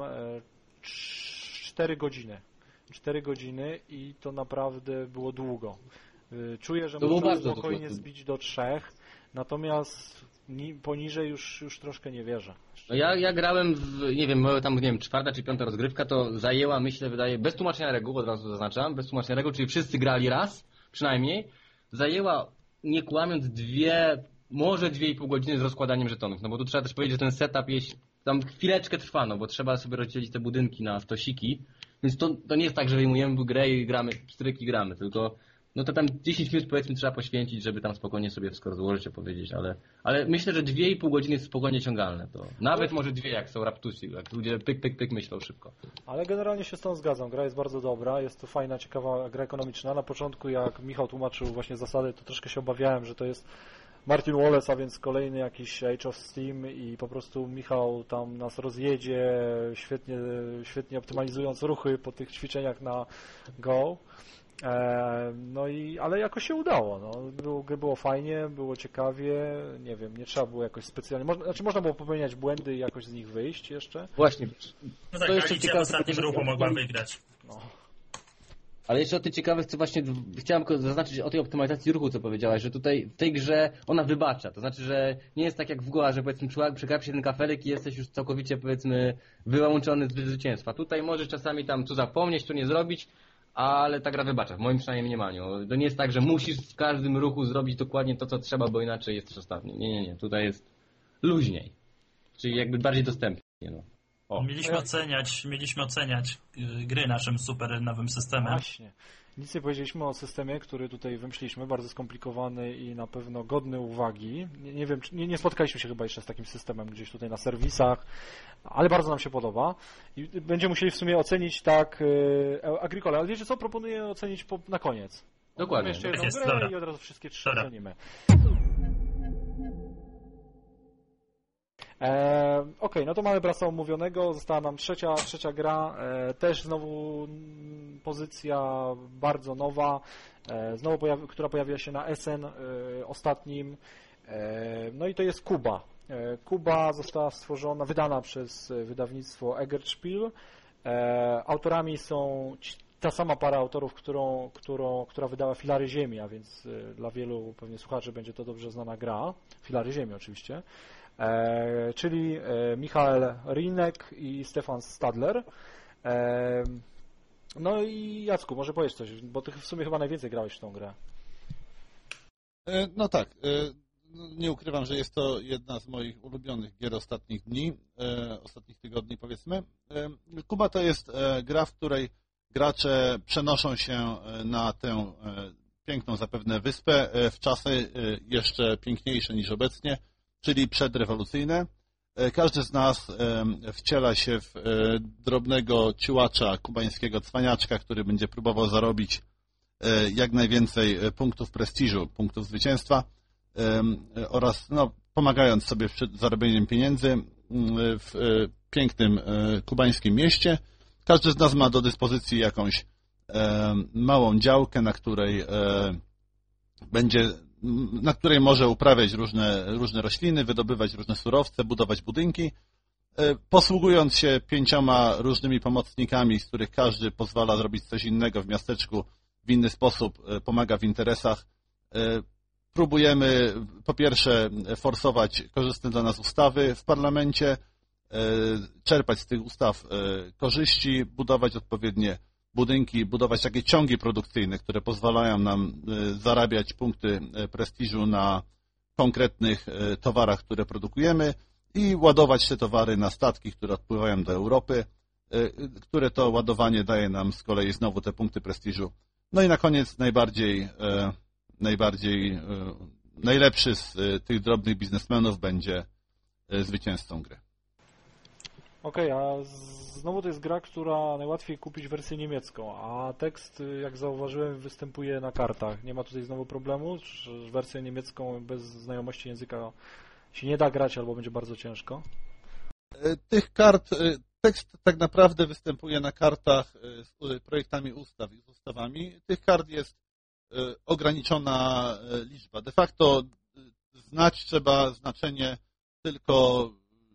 4 godziny. 4 godziny i to naprawdę było długo. Czuję, że można spokojnie zbić do 3, natomiast poniżej już troszkę nie wierzę. No ja grałem nie wiem, 4. czy 5. rozgrywka, to zajęła, wydaje, bez tłumaczenia reguł, od razu zaznaczam, bez tłumaczenia reguł, czyli wszyscy grali raz, przynajmniej, zajęła, nie kłamiąc, 2, może 2,5 godziny z rozkładaniem żetonów, no bo tu trzeba też powiedzieć, że ten setup tam chwileczkę trwa, no bo trzeba sobie rozdzielić te budynki na stosiki, więc to nie jest tak, że wyjmujemy grę i gramy, pstryki gramy, tylko no to tam 10 minut powiedzmy trzeba poświęcić, żeby tam spokojnie sobie wszystko rozłożyć, opowiedzieć, ale myślę, że 2,5 godziny jest spokojnie ciągalne. To nawet może 2, jak są raptusy, jak ludzie pyk myślą szybko. Ale generalnie się z tą zgadzam. Gra jest bardzo dobra, jest to fajna, ciekawa gra ekonomiczna. Na początku, jak Michał tłumaczył właśnie zasady, to troszkę się obawiałem, że to jest Martin Wallace, a więc kolejny jakiś Age of Steam i po prostu Michał tam nas rozjedzie, świetnie optymalizując ruchy po tych ćwiczeniach na Go. Ale jakoś się udało. Było fajnie, było ciekawie, nie wiem, nie trzeba było jakoś specjalnie. Można było popełniać błędy i jakoś z nich wyjść jeszcze. Właśnie. No tak, jeszcze ciekawe, w ostatnim ruchu mogła wygrać. No. Ale jeszcze o tych ciekawych, co właśnie chciałem zaznaczyć o tej optymalizacji ruchu, co powiedziałaś, że tutaj w tej grze ona wybacza. To znaczy, że nie jest tak jak w Goa, że powiedzmy przegapisz jeden kafelek i jesteś już całkowicie powiedzmy wyłączony z zwycięstwa. Tutaj możesz czasami tam co zapomnieć, co nie zrobić, ale ta gra wybacza, w moim przynajmniej mniemaniu. To nie jest tak, że musisz w każdym ruchu zrobić dokładnie to, co trzeba, bo inaczej jesteś ostatni. Nie. Tutaj jest luźniej. Czyli jakby bardziej dostępnie. No. Mieliśmy oceniać gry naszym super nowym systemem. Właśnie. Nic nie powiedzieliśmy o systemie, który tutaj wymyśliliśmy, bardzo skomplikowany i na pewno godny uwagi. Nie wiem, nie spotkaliśmy się chyba jeszcze z takim systemem gdzieś tutaj na serwisach, ale bardzo nam się podoba. I będziemy musieli w sumie ocenić tak Agricola. Ale wiecie co? Proponuję ocenić na koniec. Dokładnie. Jeszcze jedną grę dobra. I od razu wszystkie 3 ocenimy. Okej, no to mamy Brasa omówionego, została nam trzecia gra, też znowu pozycja bardzo nowa, która pojawiła się na Essen ostatnim, no i to jest Kuba. Kuba została wydana przez wydawnictwo Eggertspiel. Autorami są ta sama para autorów, która wydała Filary Ziemi, a więc dla wielu pewnie słuchaczy będzie to dobrze znana gra, Filary Ziemi oczywiście. Czyli Michael Rinek i Stefan Stadler. No i Jacku, może powiesz coś, bo ty w sumie chyba najwięcej grałeś w tą grę. No tak, nie ukrywam, że jest to jedna z moich ulubionych gier ostatnich dni, ostatnich tygodni powiedzmy. Kuba to jest gra, w której gracze przenoszą się na tę piękną zapewne wyspę w czasy jeszcze piękniejsze niż obecnie, czyli przedrewolucyjne. Każdy z nas wciela się w drobnego ciułacza kubańskiego cwaniaczka, który będzie próbował zarobić jak najwięcej punktów prestiżu, punktów zwycięstwa oraz pomagając sobie przed zarobieniem pieniędzy w pięknym kubańskim mieście. Każdy z nas ma do dyspozycji jakąś małą działkę, na której może uprawiać różne rośliny, wydobywać różne surowce, budować budynki, posługując się 5 różnymi pomocnikami, z których każdy pozwala zrobić coś innego w miasteczku, w inny sposób, pomaga w interesach. Próbujemy po pierwsze forsować korzystne dla nas ustawy w parlamencie, czerpać z tych ustaw korzyści, budować odpowiednie budynki, budować takie ciągi produkcyjne, które pozwalają nam zarabiać punkty prestiżu na konkretnych towarach, które produkujemy i ładować te towary na statki, które odpływają do Europy, które to ładowanie daje nam z kolei znowu te punkty prestiżu. No i na koniec najlepszy z tych drobnych biznesmenów będzie zwycięzcą gry. Okej, a znowu to jest gra, która najłatwiej kupić wersję niemiecką, a tekst, jak zauważyłem, występuje na kartach. Nie ma tutaj znowu problemu, że wersję niemiecką bez znajomości języka się nie da grać albo będzie bardzo ciężko? Tych kart, tekst tak naprawdę występuje na kartach z projektami ustaw i z ustawami. Tych kart jest ograniczona liczba. De facto znać trzeba znaczenie tylko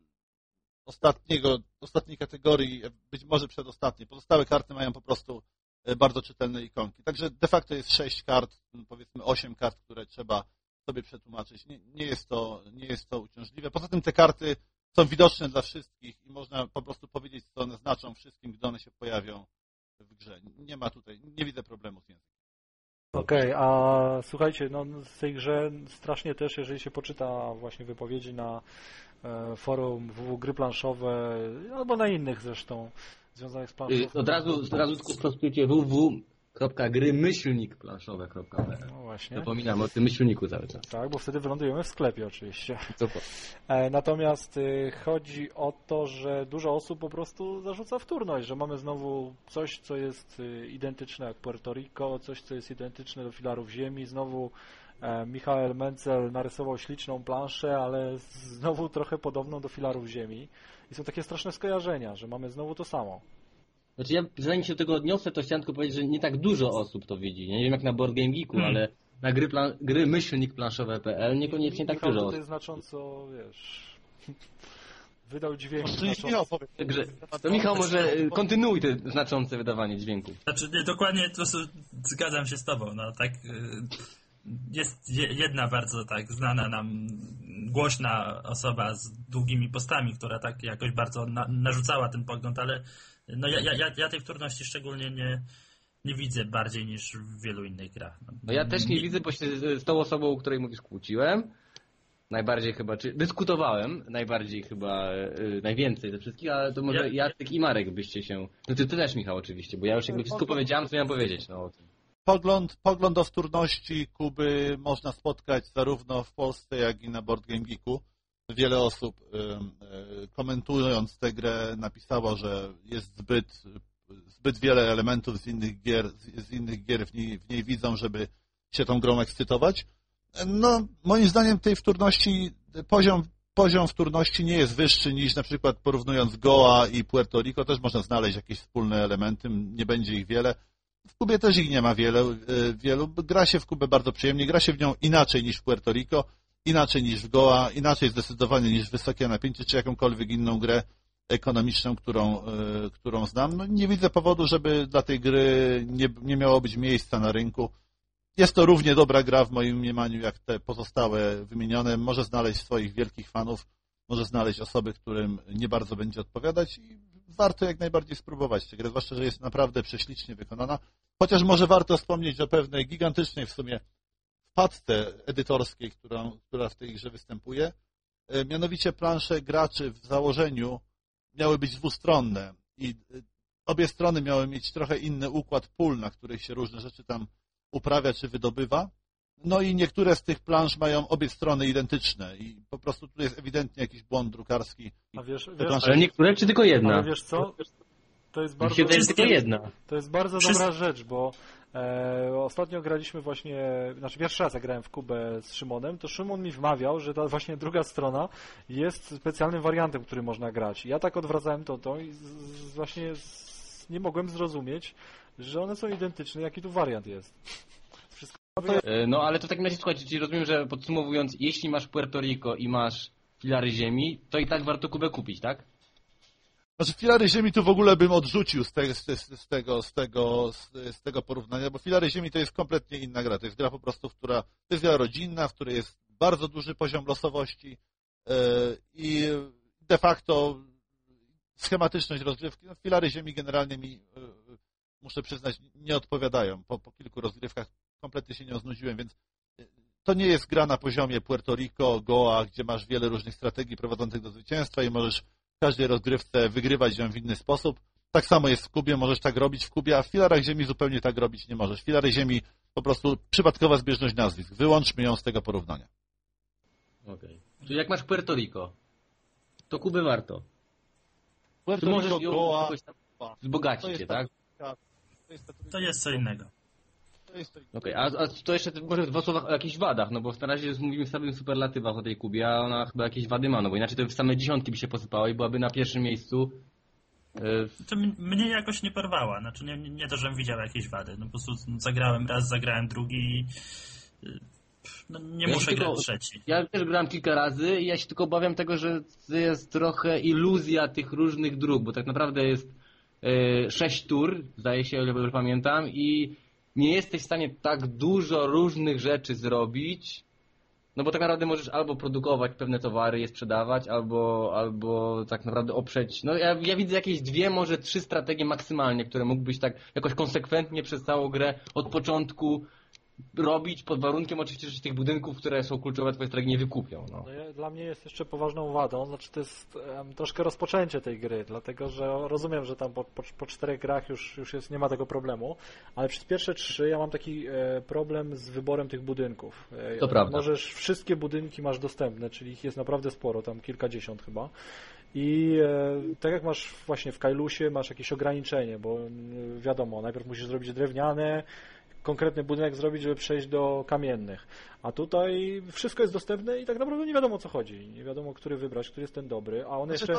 ostatniej kategorii, być może przedostatniej. Pozostałe karty mają po prostu bardzo czytelne ikonki. Także de facto jest 6 kart, powiedzmy 8 kart, które trzeba sobie przetłumaczyć. Nie jest to uciążliwe. Poza tym te karty są widoczne dla wszystkich i można po prostu powiedzieć, co one znaczą wszystkim, gdy one się pojawią w grze. Nie widzę problemu z językiem. Okej, a słuchajcie, w tej grze strasznie też, jeżeli się poczyta właśnie wypowiedzi na forum www.gry planszowe, albo na innych zresztą związanych z planszówką. Od razu sprostujcie www.gry-planszowe.pl. No właśnie. Zapominam o tym myślniku cały czas. Tak, bo wtedy wylądujemy w sklepie oczywiście. Super. Natomiast chodzi o to, że dużo osób po prostu zarzuca wtórność, że mamy znowu coś, co jest identyczne jak Puerto Rico, coś, co jest identyczne do filarów ziemi. Znowu Michael Menzel narysował śliczną planszę, ale znowu trochę podobną do filarów ziemi. I są takie straszne skojarzenia, że mamy znowu to samo. Znaczy ja, zanim się do tego odniosę, to chciałem tylko powiedzieć, że nie tak dużo osób to widzi. Nie wiem jak na Board Game Geeku, ale na gry-planszowe.pl niekoniecznie tak dużo osób. To jest znacząco, wydał dźwięk. Także to Michał może kontynuuj te znaczące wydawanie dźwięku. Znaczy dokładnie to zgadzam się z tobą. No, tak, jest jedna bardzo tak znana nam głośna osoba z długimi postami, która tak jakoś bardzo narzucała ten pogląd, ale no ja tej wtórności szczególnie nie widzę bardziej niż w wielu innych grach. No ja też nie widzę, bo się z tą osobą, o której mówisz, kłóciłem. Najbardziej chyba, czy dyskutowałem najwięcej ze wszystkich, ale to może Jacek i Marek byście się... No ty też, Michał, oczywiście, bo ja już jakby wszystko powiedziałem, co miałem powiedzieć o tym. Pogląd o wtórności Kuby można spotkać zarówno w Polsce, jak i na Board Game Geeku. Wiele osób komentując tę grę napisało, że jest zbyt wiele elementów z innych gier w niej widzą, żeby się tą grą ekscytować. No, moim zdaniem tej wtórności, poziom wtórności nie jest wyższy niż na przykład porównując Goa i Puerto Rico, też można znaleźć jakieś wspólne elementy, nie będzie ich wiele. W Kubie też ich nie ma wielu. Gra się w Kubę bardzo przyjemnie, gra się w nią inaczej niż w Puerto Rico, inaczej niż w Goa, inaczej zdecydowanie niż Wysokie Napięcie, czy jakąkolwiek inną grę ekonomiczną, którą znam. No, nie widzę powodu, żeby dla tej gry nie miało być miejsca na rynku. Jest to równie dobra gra w moim mniemaniu jak te pozostałe wymienione. Może znaleźć swoich wielkich fanów, może znaleźć osoby, którym nie bardzo będzie odpowiadać i warto jak najbardziej spróbować tę grę, zwłaszcza, że jest naprawdę prześlicznie wykonana. Chociaż może warto wspomnieć o pewnej gigantycznej w sumie wpadce edytorskiej, która w tej grze występuje. Mianowicie plansze graczy w założeniu miały być dwustronne i obie strony miały mieć trochę inny układ pól, na których się różne rzeczy tam uprawia czy wydobywa. No i niektóre z tych plansz mają obie strony identyczne i po prostu tu jest ewidentnie jakiś błąd drukarski. A wiesz, ale niektóre czy tylko jedna? Ale wiesz co? To jest bardzo, tylko jedna. To jest bardzo dobra rzecz, bo Ostatnio graliśmy właśnie, znaczy pierwszy raz jak grałem w Kubę z Szymonem, to Szymon mi wmawiał, że ta właśnie druga strona jest specjalnym wariantem, który można grać. I ja tak odwracałem to i właśnie nie mogłem zrozumieć, że one są identyczne, jaki tu wariant jest. Wszystko... No ale to w takim razie, słuchajcie, czyli rozumiem, że podsumowując, jeśli masz Puerto Rico i masz filary ziemi, to i tak warto Kubę kupić, tak? Znaczy filary ziemi tu w ogóle bym odrzucił z tego porównania, bo filary ziemi to jest kompletnie inna gra. To jest gra po prostu, to jest gra rodzinna, w której jest bardzo duży poziom losowości i de facto schematyczność rozgrywki. No, filary ziemi generalnie mi, muszę przyznać, nie odpowiadają. Po kilku rozgrywkach kompletnie się nie znudziłem, więc to nie jest gra na poziomie Puerto Rico, Goa, gdzie masz wiele różnych strategii prowadzących do zwycięstwa i możesz w każdej rozgrywce wygrywać ją w inny sposób. Tak samo jest w Kubie, możesz tak robić w Kubie, a w filarach ziemi zupełnie tak robić nie możesz. Filary ziemi po prostu przypadkowa zbieżność nazwisk. Wyłączmy ją z tego porównania. Okej. Czyli jak masz Puerto Rico, to Kuby warto. Puerto Ty możesz Rico, ją Goa, jakoś tam wzbogacić się, tak? To jest co innego. Okej, a to jeszcze może w dwóch słowach o jakichś wadach, no bo na razie mówimy w samych superlatywach o tej Kubie, a ona chyba jakieś wady ma, no bo inaczej to w same dziesiątki by się posypało i byłaby na pierwszym miejscu. To mnie jakoś nie porwała, znaczy nie to, żebym widział jakieś wady, no po prostu zagrałem raz, zagrałem drugi i no, nie muszę grać trzeci. Ja też grałem kilka razy i ja się tylko obawiam tego, że jest trochę iluzja tych różnych dróg, bo tak naprawdę jest 6 tur, zdaje się, o ile pamiętam, i nie jesteś w stanie tak dużo różnych rzeczy zrobić, no bo tak naprawdę możesz albo produkować pewne towary, je sprzedawać, albo tak naprawdę oprzeć. No ja widzę jakieś 2, może 3 strategie maksymalnie, które mógłbyś tak jakoś konsekwentnie przez całą grę od początku robić, pod warunkiem oczywiście, że się tych budynków, które są kluczowe, twoje strategie nie wykupią. No. Dla mnie jest jeszcze poważną wadą, znaczy to jest troszkę rozpoczęcie tej gry, dlatego że rozumiem, że tam po 4 grach już nie ma tego problemu, ale przez pierwsze 3 ja mam taki problem z wyborem tych budynków. To prawda. Wszystkie budynki masz dostępne, czyli ich jest naprawdę sporo, tam kilkadziesiąt chyba. I tak jak masz właśnie w Kailusie, masz jakieś ograniczenie, bo wiadomo, najpierw musisz zrobić drewniane, konkretny budynek zrobić, żeby przejść do kamiennych. A tutaj wszystko jest dostępne i tak naprawdę nie wiadomo, o co chodzi. Nie wiadomo, który wybrać, który jest ten dobry, a one jeszcze...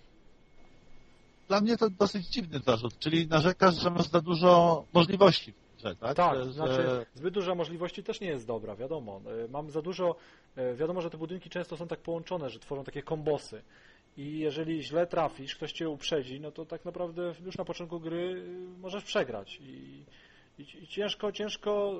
Dla mnie to dosyć dziwny zarzut, czyli narzekasz, że masz za dużo możliwości w grze, tak? Tak, znaczy zbyt duża możliwości też nie jest dobra, wiadomo. Mam za dużo... Wiadomo, że te budynki często są tak połączone, że tworzą takie kombosy. I jeżeli źle trafisz, ktoś cię uprzedzi, no to tak naprawdę już na początku gry możesz przegrać. I ciężko...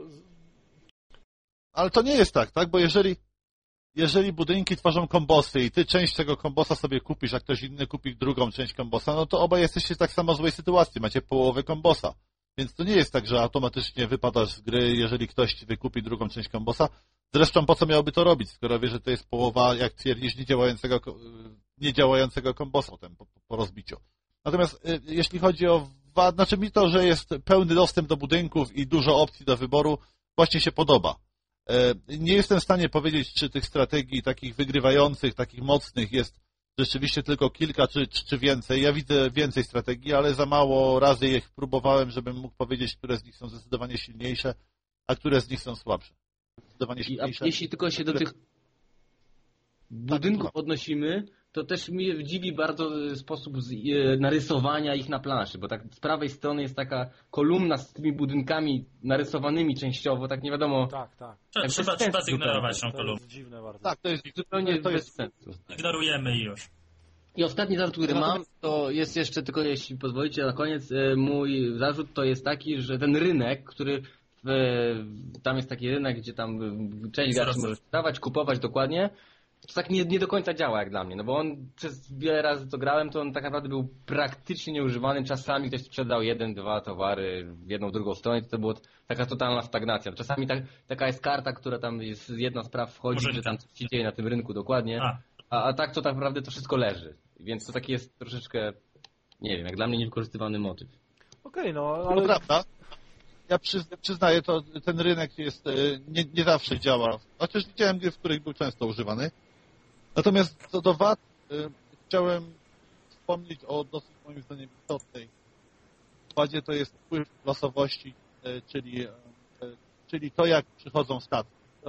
Ale to nie jest tak? Bo jeżeli budynki tworzą kombosy i ty część tego kombosa sobie kupisz, a ktoś inny kupi drugą część kombosa, no to obaj jesteście w tak samo złej sytuacji, macie połowę kombosa. Więc to nie jest tak, że automatycznie wypadasz z gry, jeżeli ktoś ci wykupi drugą część kombosa. Zresztą po co miałby to robić, skoro wie, że to jest połowa, jak twierdzisz, niedziałającego kombosa potem po rozbiciu. Natomiast jeśli chodzi o znaczy mi to, że jest pełny dostęp do budynków i dużo opcji do wyboru, właśnie się podoba. Nie jestem w stanie powiedzieć, czy tych strategii takich wygrywających, takich mocnych jest rzeczywiście tylko kilka czy więcej. Ja widzę więcej strategii, ale za mało razy ich próbowałem, żebym mógł powiedzieć, które z nich są zdecydowanie silniejsze, a które z nich są słabsze. Zdecydowanie silniejsze. Jeśli tylko się do tych budynków odnosimy, to też mnie dziwi bardzo sposób narysowania ich na planszy, bo tak z prawej strony jest taka kolumna z tymi budynkami narysowanymi częściowo, tak nie wiadomo. Tak. Trzeba zignorować tą kolumnę. To jest dziwne bardzo. Tak, to jest zupełnie bez sensu. Ignorujemy i już. I ostatni zarzut, który mam, to jest jeszcze tylko, jeśli pozwolicie na koniec, mój zarzut to jest taki, że ten rynek, który tam jest taki rynek, gdzie tam część graczy może sprzedawać, kupować dokładnie, to tak nie do końca działa jak dla mnie, no bo on przez wiele razy co grałem, to on tak naprawdę był praktycznie nieużywany, czasami ktoś sprzedał 1-2 towary w jedną, drugą stronę, to była taka totalna stagnacja. Czasami taka jest karta, która tam jest jedna spraw wchodzi, że tam coś się dzieje na tym rynku dokładnie, a tak to tak naprawdę to wszystko leży, więc to taki jest troszeczkę, nie wiem, jak dla mnie niewykorzystywany motyw. Okej, no ale... To prawda. Ja przyznaję, to ten rynek jest nie zawsze działa. Chociaż widziałem gry, w których był często używany. Natomiast co do wad, chciałem wspomnieć o dosyć moim zdaniem istotnej wadzie, to jest wpływ losowości czyli to, jak przychodzą statki.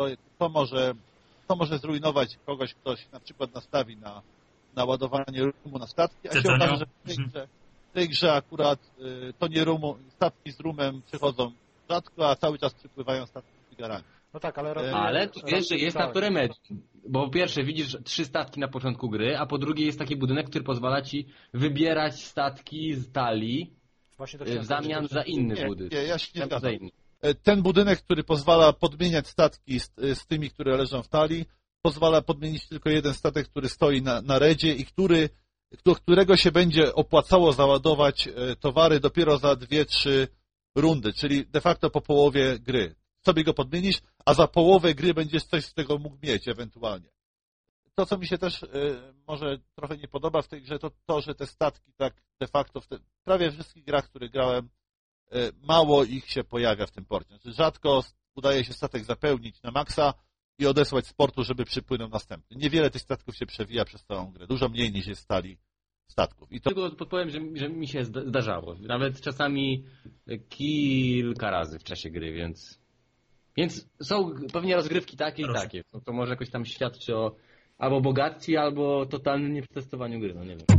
To może zrujnować kogoś, ktoś na przykład nastawi na ładowanie rumu na statki, a się okaże, że w tej grze akurat to nie rumu, statki z rumem przychodzą rzadko, a cały czas przypływają statki z figarami. No tak, ale tu wiesz, że jest na to remedium. Bo po pierwsze widzisz 3 statki na początku gry, a po drugie jest taki budynek, który pozwala ci wybierać statki z talii w zamian za inny budynek. Nie, ja się nie zgadzam. Ten budynek, który pozwala podmieniać statki z tymi, które leżą w talii, pozwala podmienić tylko jeden statek, który stoi na redzie i do którego się będzie opłacało załadować towary dopiero za 2-3 rundy, czyli de facto po połowie gry. Sobie go podmienisz, a za połowę gry będziesz coś z tego mógł mieć ewentualnie. To, co mi się też może trochę nie podoba w tej grze, to, że te statki tak de facto w prawie wszystkich grach, które grałem, mało ich się pojawia w tym porcie. Znaczy, rzadko udaje się statek zapełnić na maksa i odesłać z portu, żeby przypłynął następny. Niewiele tych statków się przewija przez całą grę. Dużo mniej niż jest stali statków. I to... Tylko podpowiem, że mi się zdarzało. Nawet czasami kilka razy w czasie gry, więc są pewnie rozgrywki takie i takie. No to może jakoś tam świadczy o albo bogactwie, albo totalnym nieprzetestowaniu gry. No nie wiem.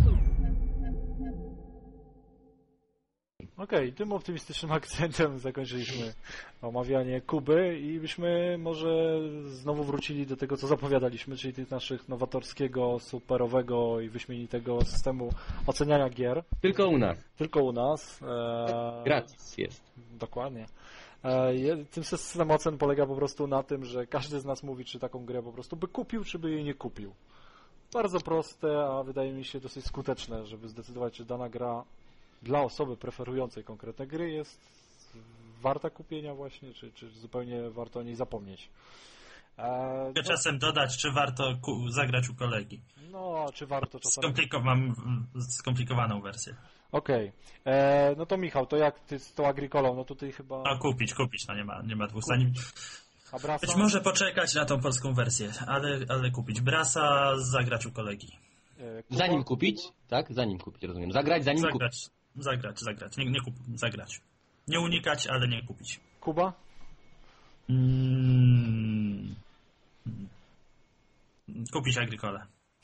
Okej, tym optymistycznym akcentem zakończyliśmy omawianie Kuby i byśmy może znowu wrócili do tego, co zapowiadaliśmy, czyli tych naszych nowatorskiego, superowego i wyśmienitego systemu oceniania gier. Tylko u nas. Tylko u nas. Gratis jest. Dokładnie. Tym system ocen polega po prostu na tym, że każdy z nas mówi, czy taką grę po prostu by kupił, czy by jej nie kupił. Bardzo proste, a wydaje mi się dosyć skuteczne, żeby zdecydować, czy dana gra dla osoby preferującej konkretne gry jest warta kupienia właśnie, czy zupełnie warto o niej zapomnieć. Czasem dodać, czy warto zagrać u kolegi. No, czy warto czasami... Mam skomplikowaną wersję. Okej. No to Michał, to jak ty z tą Agricolą? No tutaj chyba... No kupić, no nie ma dwóch zdań. A Brasa? Być może poczekać na tą polską wersję, ale kupić. Brasa zagrać u kolegi. Zanim kupić, tak? Zanim kupić, rozumiem. Zagrać, zanim kupić. Zagrać. Nie kupić, zagrać. Nie unikać, ale nie kupić. Kuba? Kupić Agricolę.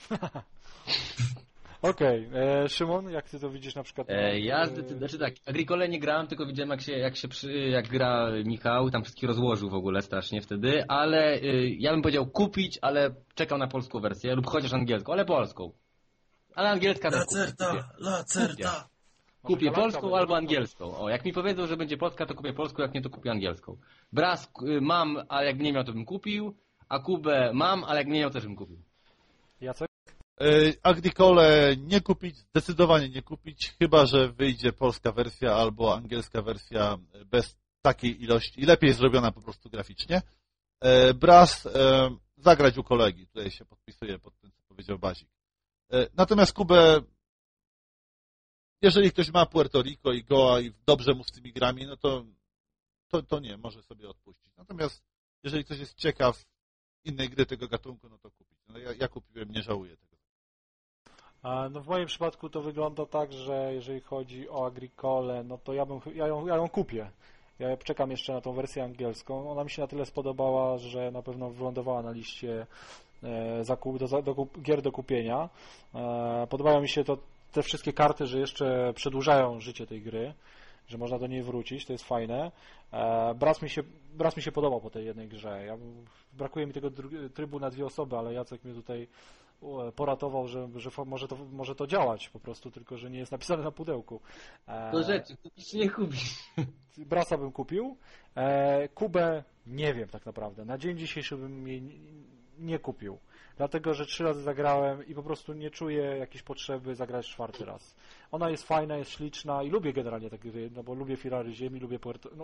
Okej. Szymon, jak ty to widzisz na przykład? Znaczy tak, Agricolę nie grałem, tylko widziałem jak gra Michał, tam wszystkie rozłożył w ogóle strasznie wtedy, ale ja bym powiedział kupić, ale czekał na polską wersję, lub chociaż angielską, ale polską. Ale angielska też Lacerta. Kupię polską albo angielską. O, jak mi powiedzą, że będzie polska, to kupię polską, jak nie, to kupię angielską. Braz mam, ale jak nie miał, to bym kupił, a Kubę mam, ale jak nie miał, też bym kupił. Jacek? Agricolę nie kupić, zdecydowanie nie kupić, chyba że wyjdzie polska wersja albo angielska wersja bez takiej ilości i lepiej zrobiona po prostu graficznie. Braz zagrać u kolegi, tutaj się podpisuję pod tym, co powiedział Bazik. Natomiast Kubę, jeżeli ktoś ma Puerto Rico i Goa i dobrze mu z tymi grami, no to nie, może sobie odpuścić. Natomiast jeżeli ktoś jest ciekaw innej gry tego gatunku, no to kupić. No ja kupiłem, nie żałuję tego. No w moim przypadku to wygląda tak, że jeżeli chodzi o Agricolę, no to ja ją kupię. Ja czekam jeszcze na tą wersję angielską. Ona mi się na tyle spodobała, że na pewno wylądowała na liście gier do kupienia. Podobają mi się te wszystkie karty, że jeszcze przedłużają życie tej gry, że można do niej wrócić, to jest fajne. Braz mi się podobał po tej jednej grze. Brakuje mi tego trybu na 2 osoby, ale Jacek mnie tutaj poratował, że może to działać po prostu, tylko że nie jest napisane na pudełku. To rzeczy, kupisz czy nie kupisz? Brasa bym kupił. Kubę nie wiem tak naprawdę. Na dzień dzisiejszy bym jej nie kupił. Dlatego, że 3 razy zagrałem i po prostu nie czuję jakiejś potrzeby zagrać 4. raz. Ona jest fajna, jest śliczna i lubię generalnie takie gry, no bo lubię filary ziemi, lubię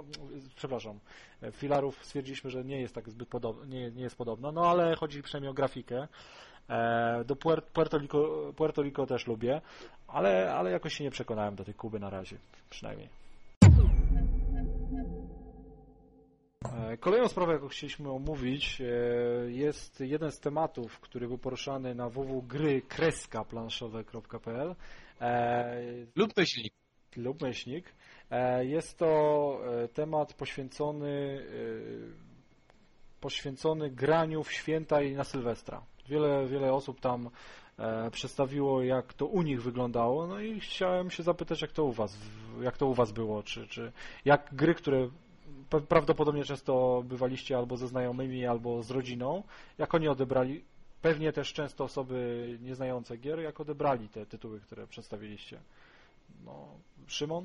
filarów stwierdziliśmy, że nie jest tak zbyt podobna, nie jest podobna, no ale chodzi przynajmniej o grafikę. Do Puerto Rico też lubię, ale jakoś się nie przekonałem do tej Kuby na razie, przynajmniej. Kolejną sprawą, jaką chcieliśmy omówić, jest jeden z tematów, który był poruszany na www.gry-planszowe.pl Lub myślnik. lub myślnik. Jest to temat poświęcony graniu w święta i na Sylwestra. Wiele osób tam przedstawiło, jak to u nich wyglądało, no i chciałem się zapytać, jak to u was było, czy jak gry, które prawdopodobnie często bywaliście albo ze znajomymi, albo z rodziną, jak oni odebrali, pewnie też często osoby nieznające gier, jak odebrali te tytuły, które przedstawiliście. No, Szymon?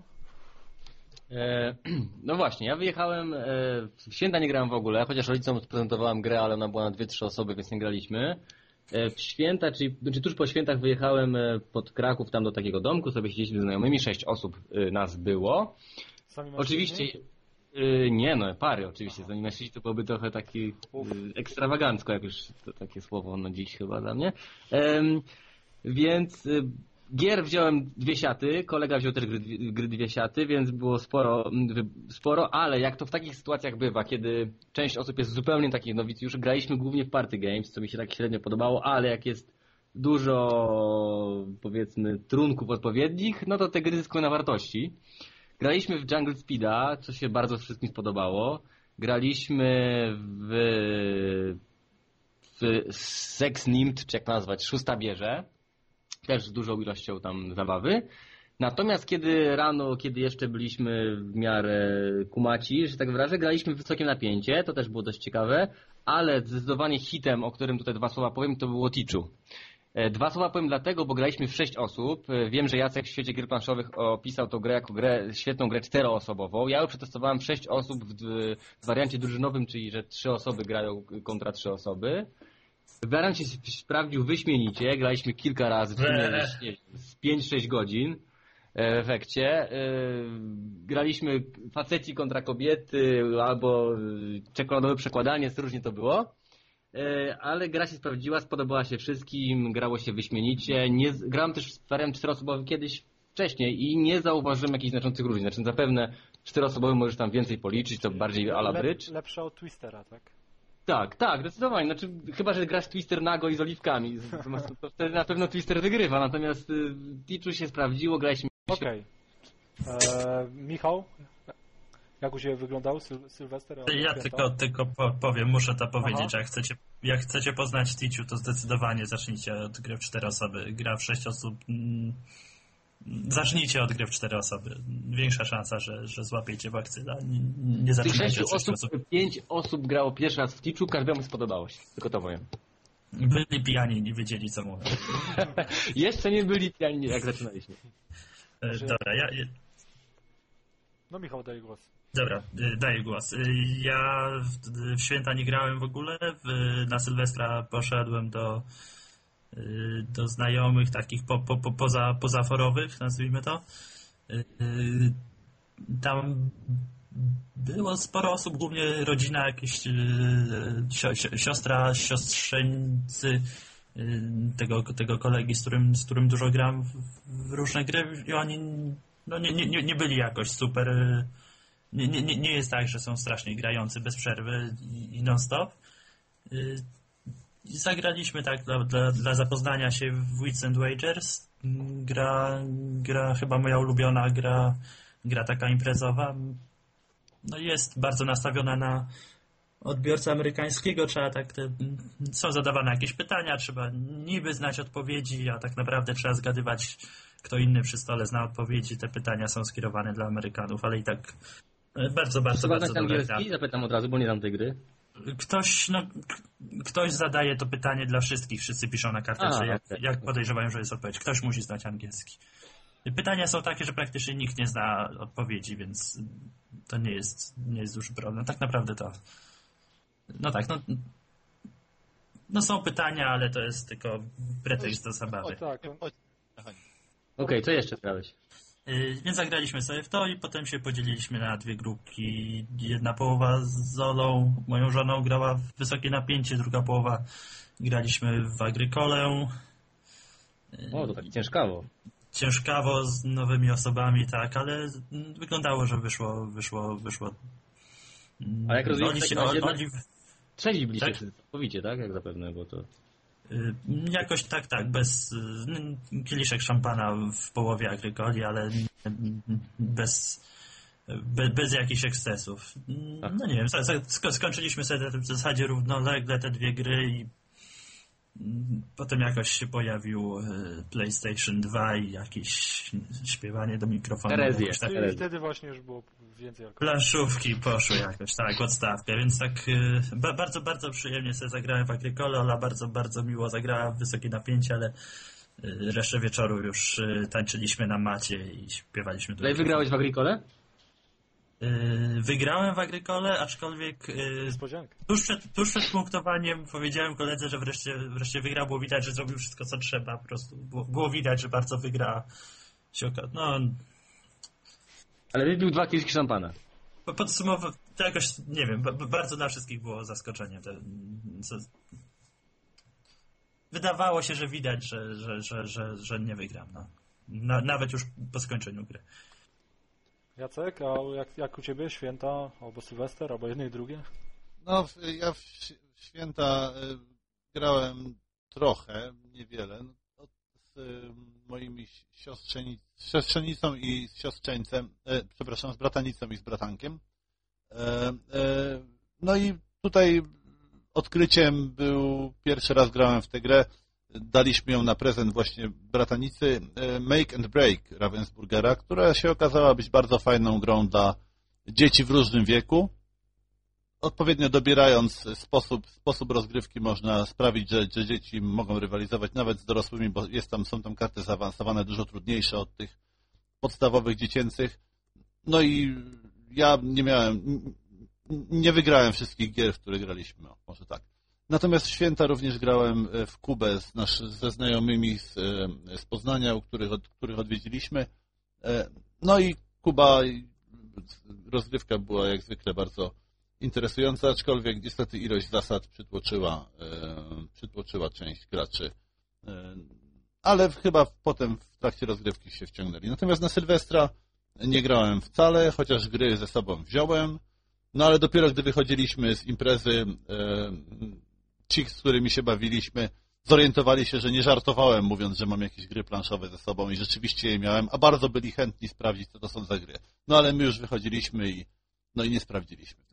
No właśnie, ja wyjechałem, w święta nie grałem w ogóle, chociaż rodzicom prezentowałem grę, ale ona była na 2-3 osoby, więc nie graliśmy. W święta, czyli tuż po świętach wyjechałem pod Kraków, tam do takiego domku, sobie siedzieliśmy z znajomymi, 6 osób nas było. Oczywiście, nie no, pary oczywiście, zanim mężczyźni to byłoby trochę taki ekstrawagancko, jak już to takie słowo na dziś chyba dla mnie. Więc gier wziąłem 2 siaty, kolega wziął też gry 2 siaty, więc było sporo, ale jak to w takich sytuacjach bywa, kiedy część osób jest zupełnie takich nowicjuszy, graliśmy głównie w party games, co mi się tak średnio podobało, ale jak jest dużo, powiedzmy, trunków odpowiednich, no to te gry zyskują na wartości. Graliśmy w Jungle Speeda, co się bardzo wszystkim spodobało. Graliśmy w Sex Nimmt, czy jak nazwać, Szósta Wieżę. Też z dużą ilością tam zabawy. Natomiast kiedy jeszcze byliśmy w miarę kumaci, że tak wyrażę, graliśmy w wysokie napięcie, to też było dość ciekawe, ale zdecydowanie hitem, o którym tutaj 2 słowa powiem, to było Tichu. 2 słowa powiem dlatego, bo graliśmy w 6 osób. Wiem, że Jacek w świecie gier planszowych opisał tą grę jako świetną grę 4-osobową. Ja ją przetestowałem 6 osób w wariancie drużynowym, czyli że 3 osoby grają kontra 3 osoby. Wariant się sprawdził wyśmienicie, graliśmy kilka razy, z 5-6 godzin w efekcie. Graliśmy faceci kontra kobiety albo czekoladowe przekładanie, różnie to było. Ale gra się sprawdziła, spodobała się wszystkim, grało się wyśmienicie. Grałem też w wariant 4-osobowy kiedyś wcześniej i nie zauważyłem jakichś znaczących różnic. Znaczy zapewne 4-osobowy możesz tam więcej policzyć, to bardziej a la Bridge. Lepsze od Twistera, tak? Tak, zdecydowanie. Znaczy, chyba że grasz Twister nago i z oliwkami, to wtedy na pewno Twister wygrywa, natomiast Tichu się sprawdziło, graliśmy... Okej. Michał? Jak u Ciebie wyglądał Sylwester? Ja tylko powiem, muszę to powiedzieć, że jak chcecie poznać Tichu, to zdecydowanie zacznijcie od gry w 4 osoby. Gra w 6 osób... Zacznijcie od gry w 4 osoby. Większa szansa, że złapiecie bakcyla. Nie zaczynajcie od 6 osób. 5 osób grało pierwszy raz w Tichu, każdemu spodobało się. Tylko to powiem. Byli pijani, nie wiedzieli co mówią. Jeszcze nie byli pijani, jak zaczynaliśmy. Dobra, No Michał, daj głos. Dobra, daję głos. Ja w święta nie grałem w ogóle. Na Sylwestra poszedłem do znajomych takich pozaforowych, nazwijmy to. Tam było sporo osób, głównie rodzina, jakieś siostrzeńcy tego kolegi, z którym dużo gram w różne gry i oni nie byli jakoś super. Nie jest tak, że są strasznie grający bez przerwy i non-stop. Zagraliśmy tak dla zapoznania się w Wits and Wagers. Gra chyba moja ulubiona, gra taka imprezowa. No jest bardzo nastawiona na odbiorcę amerykańskiego. Są zadawane jakieś pytania, trzeba niby znać odpowiedzi, a tak naprawdę trzeba zgadywać, kto inny przy stole zna odpowiedzi. Te pytania są skierowane dla Amerykanów, ale i tak bardzo angielski? Zapytam od razu, bo nie znam tej gry. Ktoś zadaje to pytanie dla wszystkich, wszyscy piszą na karteczce, jak podejrzewają, że jest odpowiedź. Ktoś musi znać angielski. Pytania są takie, że praktycznie nikt nie zna odpowiedzi, więc to nie jest duży problem. Tak naprawdę to... są pytania, ale to jest tylko pretekst do zabawy. Okej, co jeszcze grałeś? Więc zagraliśmy sobie w to i potem się podzieliliśmy na 2 grupki. Jedna połowa z Olą, moją żoną, grała w wysokie napięcie, druga połowa graliśmy w Agrykolę. O, to tak ciężkawo. Ciężkawo z nowymi osobami, tak, ale wyglądało, że wyszło. A jak rozumiem, trzeźwi byliście tak? całkowicie, tak? Jak zapewne, bo to... Jakoś tak, bez kieliszek szampana w połowie Agrykoli, ale bez jakichś ekscesów. No nie wiem, skończyliśmy sobie w zasadzie równolegle te dwie gry i potem jakoś się pojawił PlayStation 2 i jakieś śpiewanie do mikrofonu. I wtedy właśnie już było więcej alkoholu. Planszówki poszły jakoś, tak, odstawkę, więc tak bardzo, bardzo przyjemnie sobie zagrałem w Agricole, Ola bardzo, bardzo miło zagrała w wysokie napięcie, ale resztę wieczoru już tańczyliśmy na macie i śpiewaliśmy. Ale wygrałeś w Agricole? Wygrałem w Agricole, aczkolwiek tuż przed punktowaniem powiedziałem koledze, że wreszcie wygrał. Było widać, że zrobił wszystko, co trzeba. Po prostu było widać, że bardzo wygra. No, ale wypił 2 kieliszki szampana. Podsumowując, to jakoś, nie wiem, bardzo dla wszystkich było zaskoczeniem. Wydawało się, że widać, że nie wygram. No. Nawet już po skończeniu gry. Jacek, a jak u Ciebie święta, albo Sylwester, albo jedno i drugie? No, ja w święta grałem trochę, niewiele, z moimi siostrzenicą i siostrzeńcem, przepraszam, z bratanicą i z bratankiem. No i tutaj odkryciem był, pierwszy raz grałem w tę grę, daliśmy ją na prezent właśnie bratanicy, Make and Break Ravensburgera, która się okazała być bardzo fajną grą dla dzieci w różnym wieku. Odpowiednio dobierając sposób rozgrywki można sprawić, że dzieci mogą rywalizować nawet z dorosłymi, bo są tam karty zaawansowane, dużo trudniejsze od tych podstawowych dziecięcych. No i ja nie wygrałem wszystkich gier, w które graliśmy, może tak. Natomiast w święta również grałem w Kubę ze znajomymi z Poznania, których odwiedziliśmy. No i Kuba, rozgrywka była jak zwykle bardzo interesująca, aczkolwiek niestety ilość zasad przytłoczyła część graczy. Ale chyba potem w trakcie rozgrywki się wciągnęli. Natomiast na Sylwestra nie grałem wcale, chociaż gry ze sobą wziąłem. No ale dopiero gdy wychodziliśmy z imprezy, ci, z którymi się bawiliśmy, zorientowali się, że nie żartowałem, mówiąc, że mam jakieś gry planszowe ze sobą i rzeczywiście je miałem, a bardzo byli chętni sprawdzić, co to są za gry. No ale my już wychodziliśmy i nie sprawdziliśmy.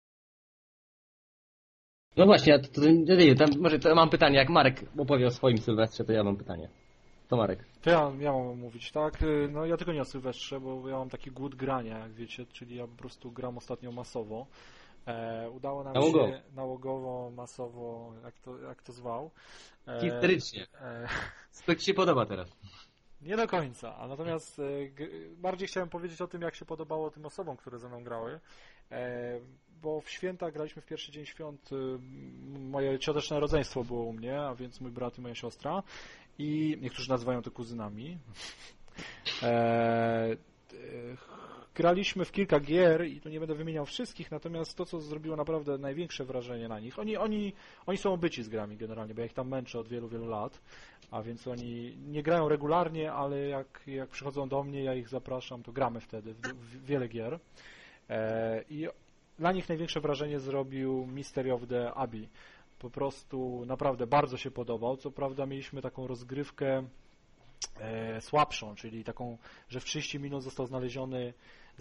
No właśnie, może mam pytanie, jak Marek opowie o swoim Sylwestrze, to ja mam pytanie. To Marek. To ja mam mówić, tak? No ja tylko nie o Sylwestrze, bo ja mam taki głód grania, jak wiecie, czyli ja po prostu gram ostatnio masowo. Udało nam się nałogowo, masowo, jak to zwał. Historycznie. Co Ci się podoba teraz? Nie do końca, a natomiast bardziej chciałem powiedzieć o tym, jak się podobało tym osobom, które ze mną grały, bo w święta graliśmy w pierwszy dzień świąt, moje cioteczne rodzeństwo było u mnie, a więc mój brat i moja siostra i niektórzy nazywają to kuzynami. Graliśmy w kilka gier i tu nie będę wymieniał wszystkich, natomiast to, co zrobiło naprawdę największe wrażenie na nich, oni są obyci z grami generalnie, bo ja ich tam męczę od wielu, wielu lat, a więc oni nie grają regularnie, ale jak przychodzą do mnie, ja ich zapraszam, to gramy wtedy w wiele gier. I dla nich największe wrażenie zrobił Mystery of the Abbey. Po prostu naprawdę bardzo się podobał. Co prawda mieliśmy taką rozgrywkę słabszą, czyli taką, że w 30 minut został znaleziony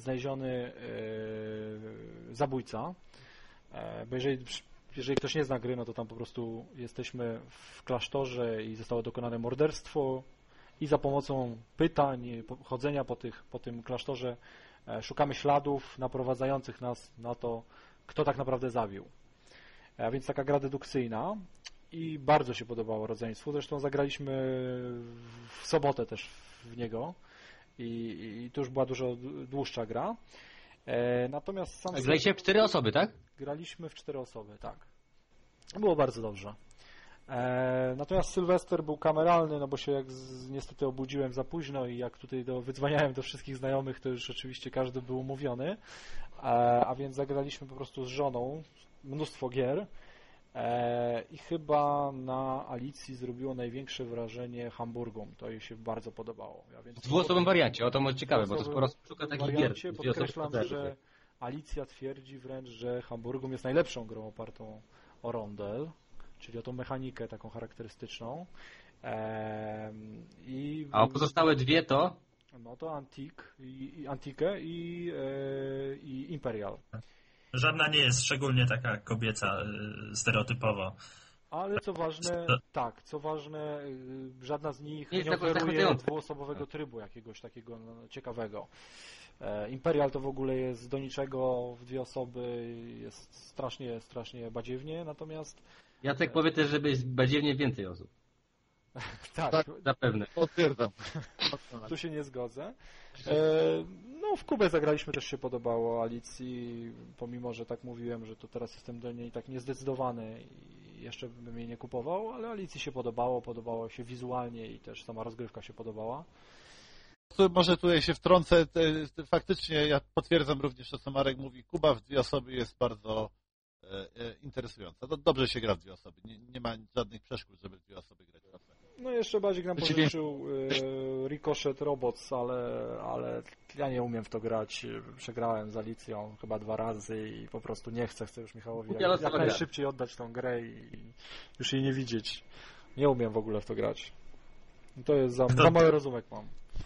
zabójca. Bo jeżeli ktoś nie zna gry, no to tam po prostu jesteśmy w klasztorze i zostało dokonane morderstwo i za pomocą pytań, chodzenia po tym klasztorze szukamy śladów naprowadzających nas na to, kto tak naprawdę zabił. A więc taka gra dedukcyjna i bardzo się podobało rodzeństwu. Zresztą zagraliśmy w sobotę też w niego i to już była dużo dłuższa gra. Natomiast sam... Graliście w 4 osoby, tak? Graliśmy w 4 osoby, tak. Było bardzo dobrze. Natomiast Sylwester był kameralny, no bo się niestety obudziłem za późno i jak tutaj wydzwaniałem do wszystkich znajomych, to już oczywiście każdy był umówiony, a więc zagraliśmy po prostu z żoną mnóstwo gier i chyba na Alicji zrobiło największe wrażenie Hamburgum. To jej się bardzo podobało. W dwuosobowym wariancie, o to może ciekawe, bo to sporo szuka takich gier. Podkreślam, że Alicja twierdzi wręcz, że Hamburgum jest najlepszą grą opartą o rondel, czyli o tą mechanikę taką charakterystyczną. A pozostałe dwie to? No to Antikę i Imperial. Żadna nie jest szczególnie taka kobieca stereotypowo. Ale co ważne, żadna z nich Jest nie jakoś oferuje zachwycająca. dwuosobowego trybu jakiegoś takiego ciekawego. Imperial to w ogóle jest do niczego w 2 osoby, jest strasznie badziewnie, natomiast Jacek powie też, żeby badziewnie więcej osób. tak, Zapewne. Potwierdzam. tu się nie zgodzę. No w Kubę zagraliśmy, też się podobało Alicji, pomimo, że tak mówiłem, że to teraz jestem do niej tak niezdecydowany i jeszcze bym jej nie kupował, ale Alicji się podobało się wizualnie i też sama rozgrywka się podobała. Może tutaj się wtrącę. Faktycznie ja potwierdzam również to, co Marek mówi. Kuba w 2 osoby jest bardzo interesująca. Dobrze się gra w 2 osoby. Nie ma żadnych przeszkód, żeby w 2 osoby grać. No jeszcze bardziej nam pożyczył Ricochet Robots, ale ja nie umiem w to grać. Przegrałem z Alicją chyba 2 razy i po prostu nie chcę już Michałowi jak najszybciej oddać tą grę i już jej nie widzieć. Nie umiem w ogóle w to grać. To jest za mały rozumek mam.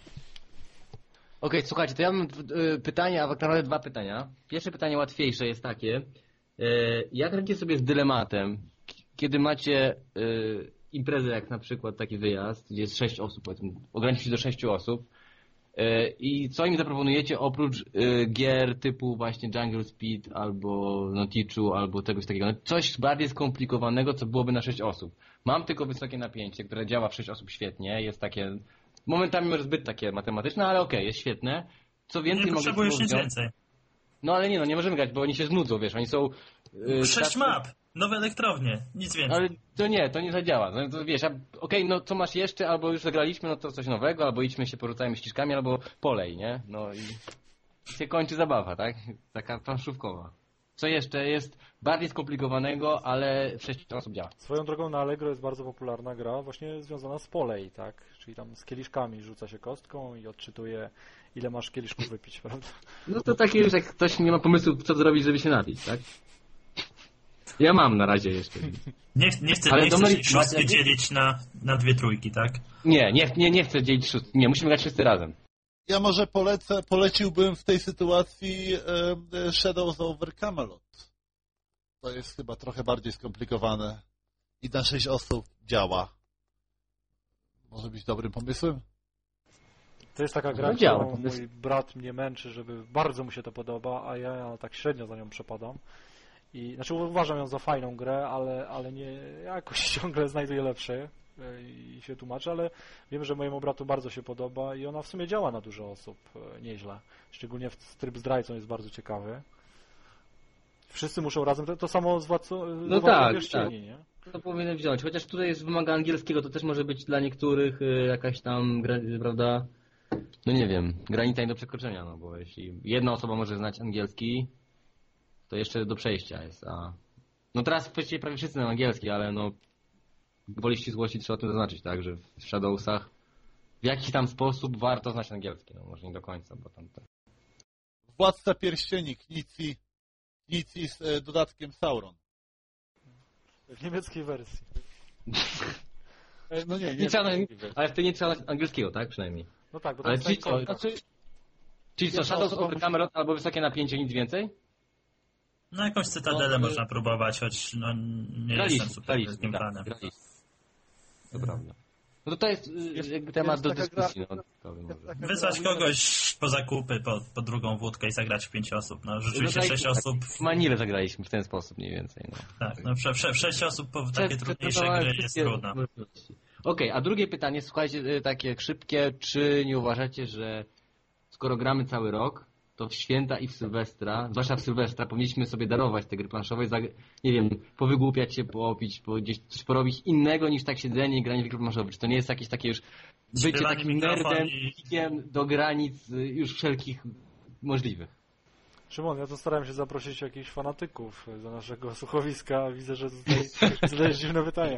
Okej, słuchajcie, to ja mam pytania, a tak naprawdę 2 pytania. Pierwsze pytanie łatwiejsze jest takie. Jak radzicie sobie z dylematem, kiedy macie imprezę, jak na przykład taki wyjazd, gdzie jest 6 osób, powiedzmy, ograniczyć się do 6 osób i co im zaproponujecie oprócz gier typu właśnie Jungle Speed albo Notichu albo czegoś takiego. No, coś bardziej skomplikowanego, co byłoby na 6 osób. Mam tylko wysokie napięcie, które działa w 6 osób świetnie, jest takie momentami może zbyt takie matematyczne, ale okej, jest świetne. Co więcej, Nie mogę potrzebujesz nic więcej. No ale nie możemy grać, bo oni się znudzą, wiesz, oni są... 6 map, nowe elektrownie, nic więcej. Ale to nie zadziała. No, to wiesz, okej, no co masz jeszcze, albo już zagraliśmy, no to coś nowego, albo idźmy się porzucajmy ścieżkami, albo polej, nie? No i się kończy zabawa, tak? Taka planszówkowa. Co jeszcze jest bardziej skomplikowanego, ale w 6 osób działa. Swoją drogą na Allegro jest bardzo popularna gra właśnie związana z polej, tak? Czyli tam z kieliszkami rzuca się kostką i odczytuje, ile masz kieliszków wypić, prawda? No to takie już, jak ktoś nie ma pomysłu, co zrobić, żeby się napić, tak? Ja mam na razie jeszcze. Nie chcę Dominik, szóstki dzielić na 2 trójki, tak? Nie chcę dzielić szóstki. Nie, musimy grać wszyscy razem. Ja może poleciłbym w tej sytuacji Shadows over Camelot. To jest chyba trochę bardziej skomplikowane i na 6 osób działa. Może być dobrym pomysłem? To jest taka gra, No działa, którą mój brat mnie męczy, żeby bardzo mu się to podoba, a ja tak średnio za nią przepadam. Znaczy uważam ją za fajną grę, ale nie jakoś ciągle znajduję lepsze i się tłumaczę, ale wiem, że mojemu bratu bardzo się podoba i ona w sumie działa na dużo osób nieźle. Szczególnie w tryb zdrajcą jest bardzo ciekawy. Wszyscy muszą razem, to samo z Władcą Pierścieni, nie? To powinienem wziąć, chociaż tutaj jest wymaga angielskiego, to też może być dla niektórych jakaś tam, prawda, no nie wiem, granica nie do przekroczenia, no bo jeśli jedna osoba może znać angielski, to jeszcze do przejścia jest, no teraz właściwie prawie wszyscy znają angielski, ale no woli ścisłości trzeba o tym zaznaczyć, tak, że w Shadowsach w jakiś tam sposób warto znać angielski, no może nie do końca, bo tam... Władca Pierścieni, Knici z dodatkiem Sauron. W niemieckiej wersji. No nie ale wtedy nie trzeba znać angielskiego, tak, przynajmniej. No tak, bo to ale jest czyli co, Shadows over Camelot albo wysokie napięcie, nic więcej? No jakąś cytadelę można próbować, choć no, nie jestem super wielkim fanem. To prawda. No to jest jakby temat do dyskusji. Wysłać kogoś po zakupy, po drugą wódkę i zagrać w 5 osób. No rzeczywiście 6 osób... W Manile zagraliśmy w ten sposób mniej więcej. No. Tak, no w 6 osób po takie trudniejsze gry jest trudno. Okej, a drugie pytanie, słuchajcie, takie szybkie. Czy nie uważacie, że skoro gramy cały rok, to w święta i w Sylwestra, zwłaszcza w Sylwestra, powinniśmy sobie darować te gry planszowe, nie wiem, powygłupiać się, popić, gdzieś coś porobić innego niż tak siedzenie i granie w gry planszowe. Czy to nie jest jakieś takie już bycie takim nerdem, geekiem do granic już wszelkich możliwych? Szymon, ja to starałem się zaprosić jakichś fanatyków do naszego słuchowiska. Widzę, że tutaj zadajesz dziwne pytania.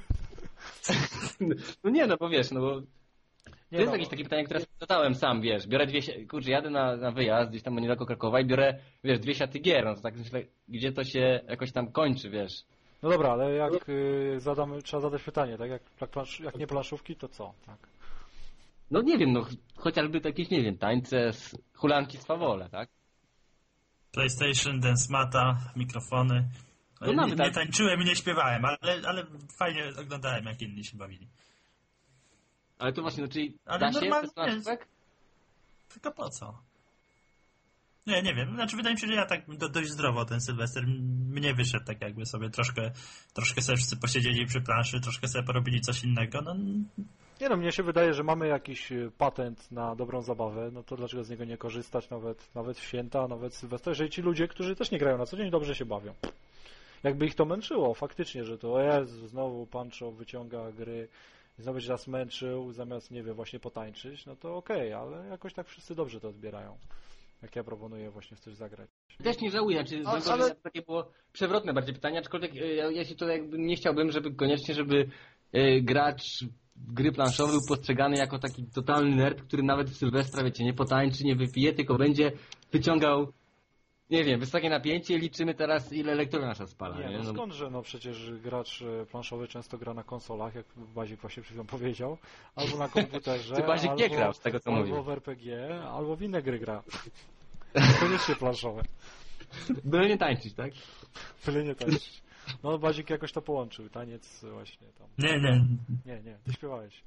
No nie, no bo wiesz, no bo... To jest jakieś takie pytanie, które zadałem sam, wiesz, biorę jadę na wyjazd gdzieś tam niedaleko Krakowa i biorę, wiesz, 2 siaty gier, no to tak myślę, gdzie to się jakoś tam kończy, wiesz. No dobra, ale jak trzeba zadać pytanie, tak? Jak nie planszówki, to co, tak? No nie wiem, no chociażby jakieś, nie wiem, tańce, hulanki z Fawole, tak? PlayStation, Dance-mata, mikrofony. No nawet nie tak. tańczyłem i nie śpiewałem, ale fajnie oglądałem, jak inni się bawili. Ale to właśnie, no czyli Ale da się normalnie bez planszówek? Tylko po co? Nie wiem. Znaczy wydaje mi się, że ja tak dość zdrowo ten Sylwester mnie wyszedł, tak jakby sobie troszkę sobie wszyscy posiedzieli przy planszy, troszkę sobie porobili coś innego. No, Nie no, mnie się wydaje, że mamy jakiś patent na dobrą zabawę, no to dlaczego z niego nie korzystać nawet w święta, nawet w Sylwestra, jeżeli ci ludzie, którzy też nie grają na co dzień, dobrze się bawią. Jakby ich to męczyło faktycznie, że to Jezu, znowu Pancho wyciąga gry, znowu będzie nas męczył, zamiast, nie wiem, właśnie potańczyć, no to okej, ale jakoś tak wszyscy dobrze to odbierają. Jak ja proponuję właśnie w coś zagrać. Też nie żałuję, Ale- takie było przewrotne bardziej pytanie, aczkolwiek ja się tutaj jakby nie chciałbym, żeby koniecznie, żeby gracz w gry planszowe był postrzegany jako taki totalny nerd, który nawet w Sylwestra, wiecie, nie potańczy, nie wypije, tylko będzie wyciągał, nie wiem, wysokie napięcie, liczymy teraz, ile elektrownia nasza spala. Nie, Nie? no No, skądże, no przecież gracz planszowy często gra na konsolach, jak Bazik właśnie przed chwilą powiedział, albo na komputerze, Ty Bazik nie grał, z tego co albo mówił. w RPG, albo w inne gry gra. Koniecznie planszowe. Byle nie tańczyć, tak? Tyle nie tańczyć. No Bazik jakoś to połączył, taniec właśnie tam. nie. Nie, ty śpiewałeś.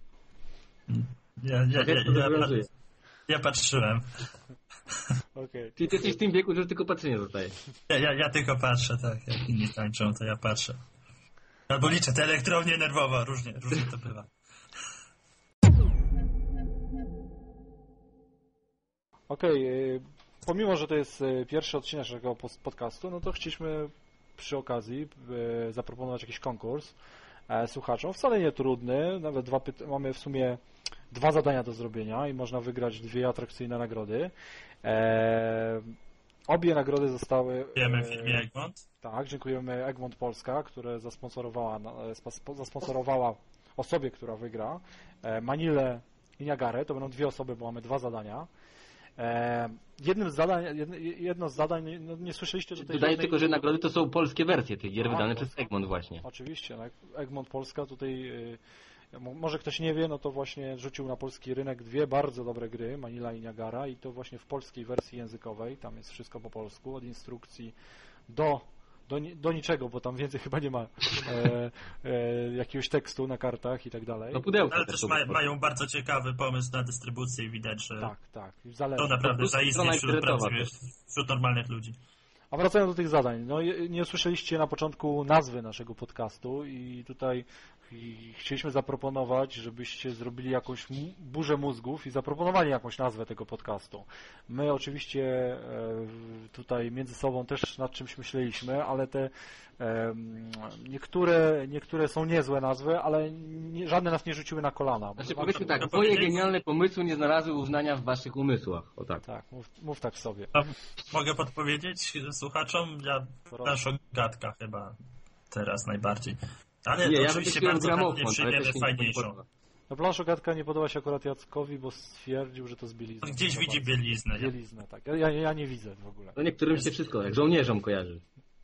Ja patrzyłem. Okej. Czyli ty jesteś w tym wieku, że tylko patrzenie zostaje. Ja tylko patrzę, tak. Jak inni tańczą, to ja patrzę. Albo liczę te elektrownie nerwowo, różnie to bywa. Okej, pomimo, że to jest pierwszy odcinek naszego podcastu, no to chcieliśmy przy okazji zaproponować jakiś konkurs słuchaczom. Wcale nie trudny, nawet mamy w sumie 2 zadania do zrobienia i można wygrać 2 atrakcyjne nagrody. Obie nagrody zostały... Wiemy w firmie Egmont. Tak, dziękujemy Egmont Polska, która zasponsorowała osobie, która wygra Manilę i Niagarę. To będą 2 osoby, bo mamy 2 zadania. Jedno z zadań, no nie słyszeliście tutaj Dodaję żadnej... tylko, że nagrody to są polskie wersje tych gier Tak, wydane to- przez Egmont właśnie. Oczywiście, no, Egmont Polska tutaj, może ktoś nie wie, no to właśnie rzucił na polski rynek 2 bardzo dobre gry, Manila i Niagara, i to właśnie w polskiej wersji językowej, tam jest wszystko po polsku, od instrukcji do niczego, bo tam więcej chyba nie ma jakiegoś tekstu na kartach i tak dalej. No pudełka Ale też też są mają bardzo ciekawy pomysł na dystrybucję i widać, że Tak, zależy. to naprawdę plus zaistnie strona wśród internetowa prawdziwych, wśród normalnych ludzi. A wracając do tych zadań, no nie usłyszeliście na początku nazwy naszego podcastu i tutaj chcieliśmy zaproponować, żebyście zrobili jakąś burzę mózgów i zaproponowali jakąś nazwę tego podcastu. My oczywiście tutaj między sobą też nad czymś myśleliśmy, ale te niektóre są niezłe nazwy, ale żadne nas nie rzuciły na kolana. Znaczy Bo- powiedzmy tak, to twoje powiedzieć? genialne pomysły nie znalazły uznania w waszych umysłach. O tak. Tak, mów tak sobie. To mogę podpowiedzieć słuchaczom? Ja Proszę. planszogatka chyba teraz najbardziej. Ale Nie, ja oczywiście wymyśliłem bardzo chętnie gramofon, ale przyjmiemy też mi nie fajniejszą. podoba. No planszogatka nie podoba się akurat Jackowi, bo stwierdził, że to z bielizną. Gdzieś No widzi bardzo. bieliznę. Bieliznę, tak. Ja nie widzę w ogóle. No niektórym się wszystko, jak żołnierzom kojarzy.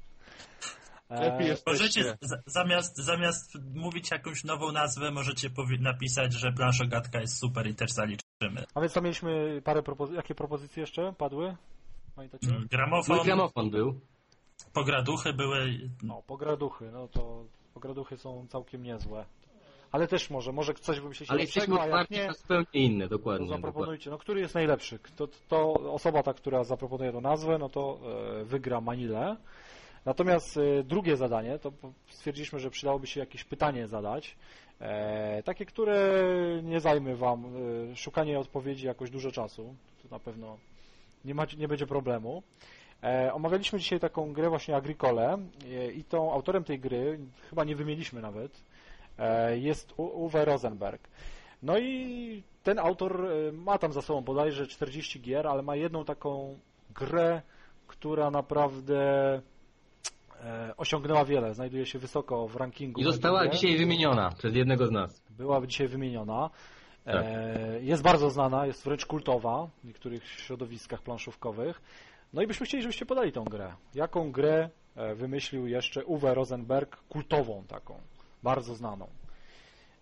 Możecie zamiast mówić jakąś nową nazwę, możecie napisać, że planszogatka jest super i też zaliczymy. A więc tam mieliśmy parę propozycji. Jakie propozycje jeszcze padły? Pamiętacie? Mój Gramofon, gramofon był. pograduchy były. No, pograduchy. No to pograduchy są całkiem niezłe. Ale też może coś wymyślić Ale jesteśmy lepszego, a jak otwarci nie, na zupełnie inne, to dokładnie. zaproponujcie. No, który jest najlepszy? To osoba ta, która zaproponuje tą nazwę, no to wygra Manilę. Natomiast drugie zadanie, to stwierdziliśmy, że przydałoby się jakieś pytanie zadać, takie, które nie zajmie Wam szukanie odpowiedzi jakoś dużo czasu, to na pewno nie będzie problemu. Omawialiśmy dzisiaj taką grę właśnie Agricole i tą autorem tej gry, chyba nie wymieniliśmy nawet, jest Uwe Rosenberg. No i ten autor ma tam za sobą bodajże 40 gier, ale ma jedną taką grę, która naprawdę osiągnęła wiele, znajduje się wysoko w rankingu. I została na dzisiaj wymieniona przez jednego z nas. Była dzisiaj wymieniona. Tak. Jest bardzo znana, jest wręcz kultowa w niektórych środowiskach planszówkowych. No i byśmy chcieli, żebyście podali tą grę. Jaką grę wymyślił jeszcze Uwe Rosenberg, kultową taką, bardzo znaną.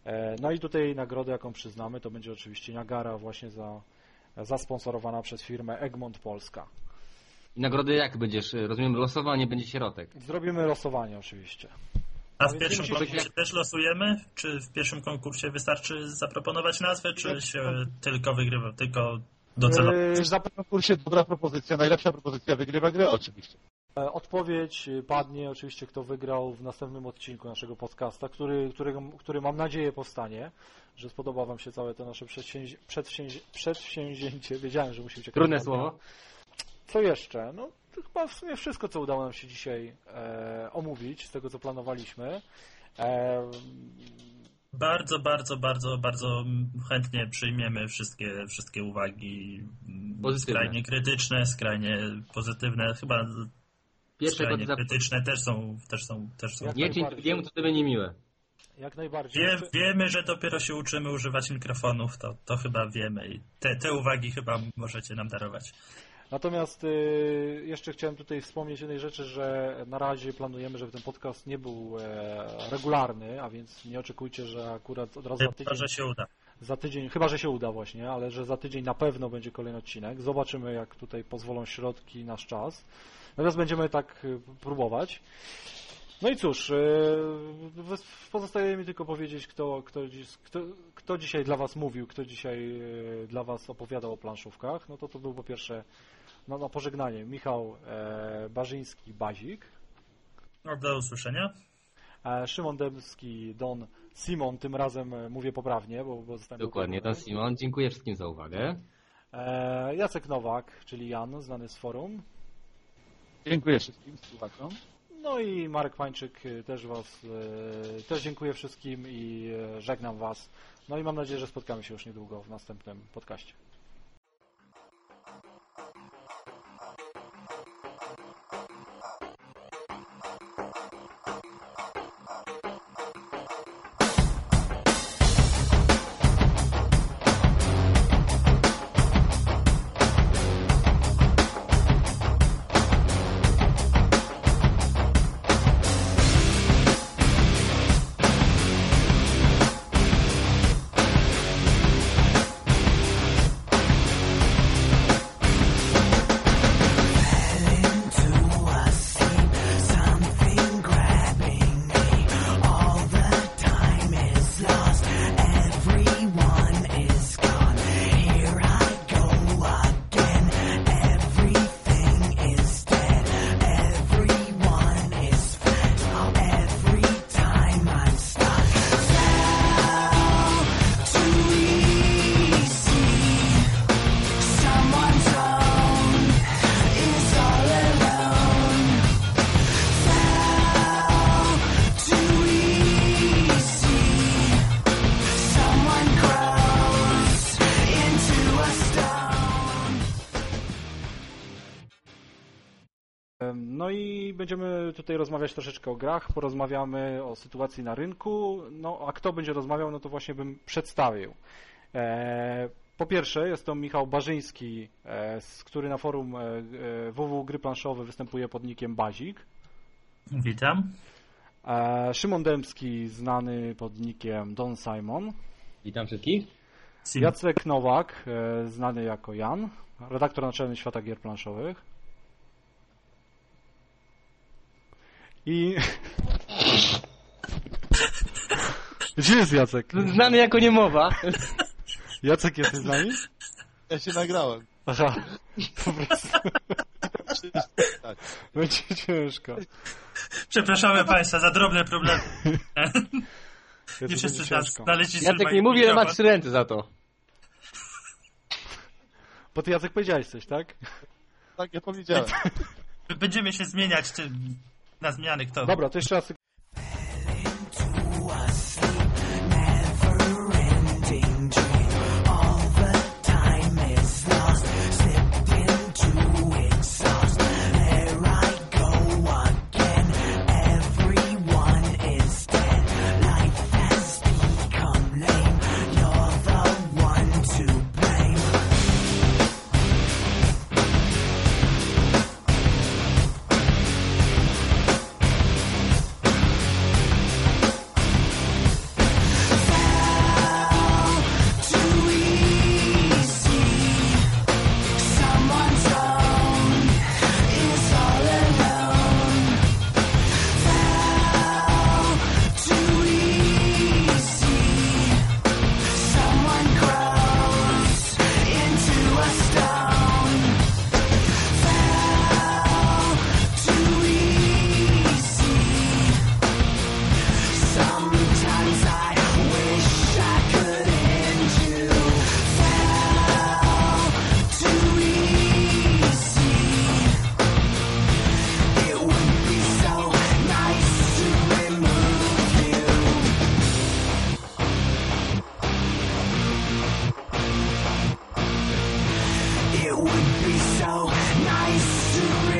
No i tutaj nagrodę, jaką przyznamy, to będzie oczywiście Niagara właśnie zasponsorowana przez firmę Egmont Polska. I nagrody jak będziesz? Rozumiem, losowanie będzie środek. Zrobimy losowanie oczywiście. A w pierwszym konkursie też losujemy? Czy w pierwszym konkursie wystarczy zaproponować nazwę, czy się tylko wygrywa, tylko docelowo? W konkursie dobra propozycja, najlepsza propozycja wygrywa grę oczywiście. Odpowiedź padnie oczywiście, kto wygrał w następnym odcinku naszego podcasta, który mam nadzieję powstanie, że spodoba Wam się całe to nasze przedsięwzięcie. Wiedziałem, że musi być jakieś Trudne słowo. Co jeszcze? No to chyba w sumie wszystko, co udało nam się dzisiaj omówić, z tego, co planowaliśmy. Bardzo, bardzo, bardzo, bardzo chętnie przyjmiemy wszystkie uwagi pozytywne. Skrajnie krytyczne, skrajnie pozytywne, chyba skrajnie krytyczne też są. Nie czyń drugiemu, co tobie niemiłe. Jak najbardziej. Wiemy, że dopiero się uczymy używać mikrofonów, to chyba wiemy i te uwagi chyba możecie nam darować. Natomiast jeszcze chciałem tutaj wspomnieć jednej rzeczy, że na razie planujemy, żeby ten podcast nie był regularny, a więc nie oczekujcie, że akurat od razu chyba, że się uda. Za tydzień, chyba że się uda właśnie, ale że za tydzień na pewno będzie kolejny odcinek. Zobaczymy, jak tutaj pozwolą środki i nasz czas. Natomiast będziemy tak próbować. No i cóż, pozostaje mi tylko powiedzieć, kto dzisiaj dla Was mówił, kto dzisiaj dla Was opowiadał o planszówkach. No to był po pierwsze na pożegnanie Michał Barzyński-Bazik. Do usłyszenia. Szymon Dębski, Don Simon, tym razem mówię poprawnie, bo zostałem dokładnie, Don Simon. Dziękuję wszystkim za uwagę. Jacek Nowak, czyli Jan, znany z forum. Dziękuję wszystkim słuchaczom. No i Marek Pańczyk, też dziękuję wszystkim i żegnam Was. No i mam nadzieję, że spotkamy się już niedługo w następnym podcaście. No i będziemy tutaj rozmawiać troszeczkę o grach, porozmawiamy o sytuacji na rynku, no a kto będzie rozmawiał, no to właśnie bym przedstawił. Po pierwsze jest to Michał Barzyński, który na forum www Gry Planszowe występuje pod nickiem Bazik. Witam. Szymon Dębski, znany pod nickiem Don Simon. Witam wszystkich. Jacek Nowak, znany jako Jan, redaktor naczelny Świata Gier Planszowych. I... Gdzie jest Jacek? Znany jako niemowa. Jacek, jesteś z nami? Ja się nagrałem. Aha, po prostu. Będzie ciężko. Przepraszamy Państwa za drobne problemy. Nie wszyscy znaleźli. Jacek nie mówi, ale ma 3 ręce za to. Bo ty, Jacek, powiedziałeś coś, tak? Tak, ja powiedziałem. Będziemy się zmieniać na zmiany. Kto? Dobra, to jeszcze raz. would be so nice to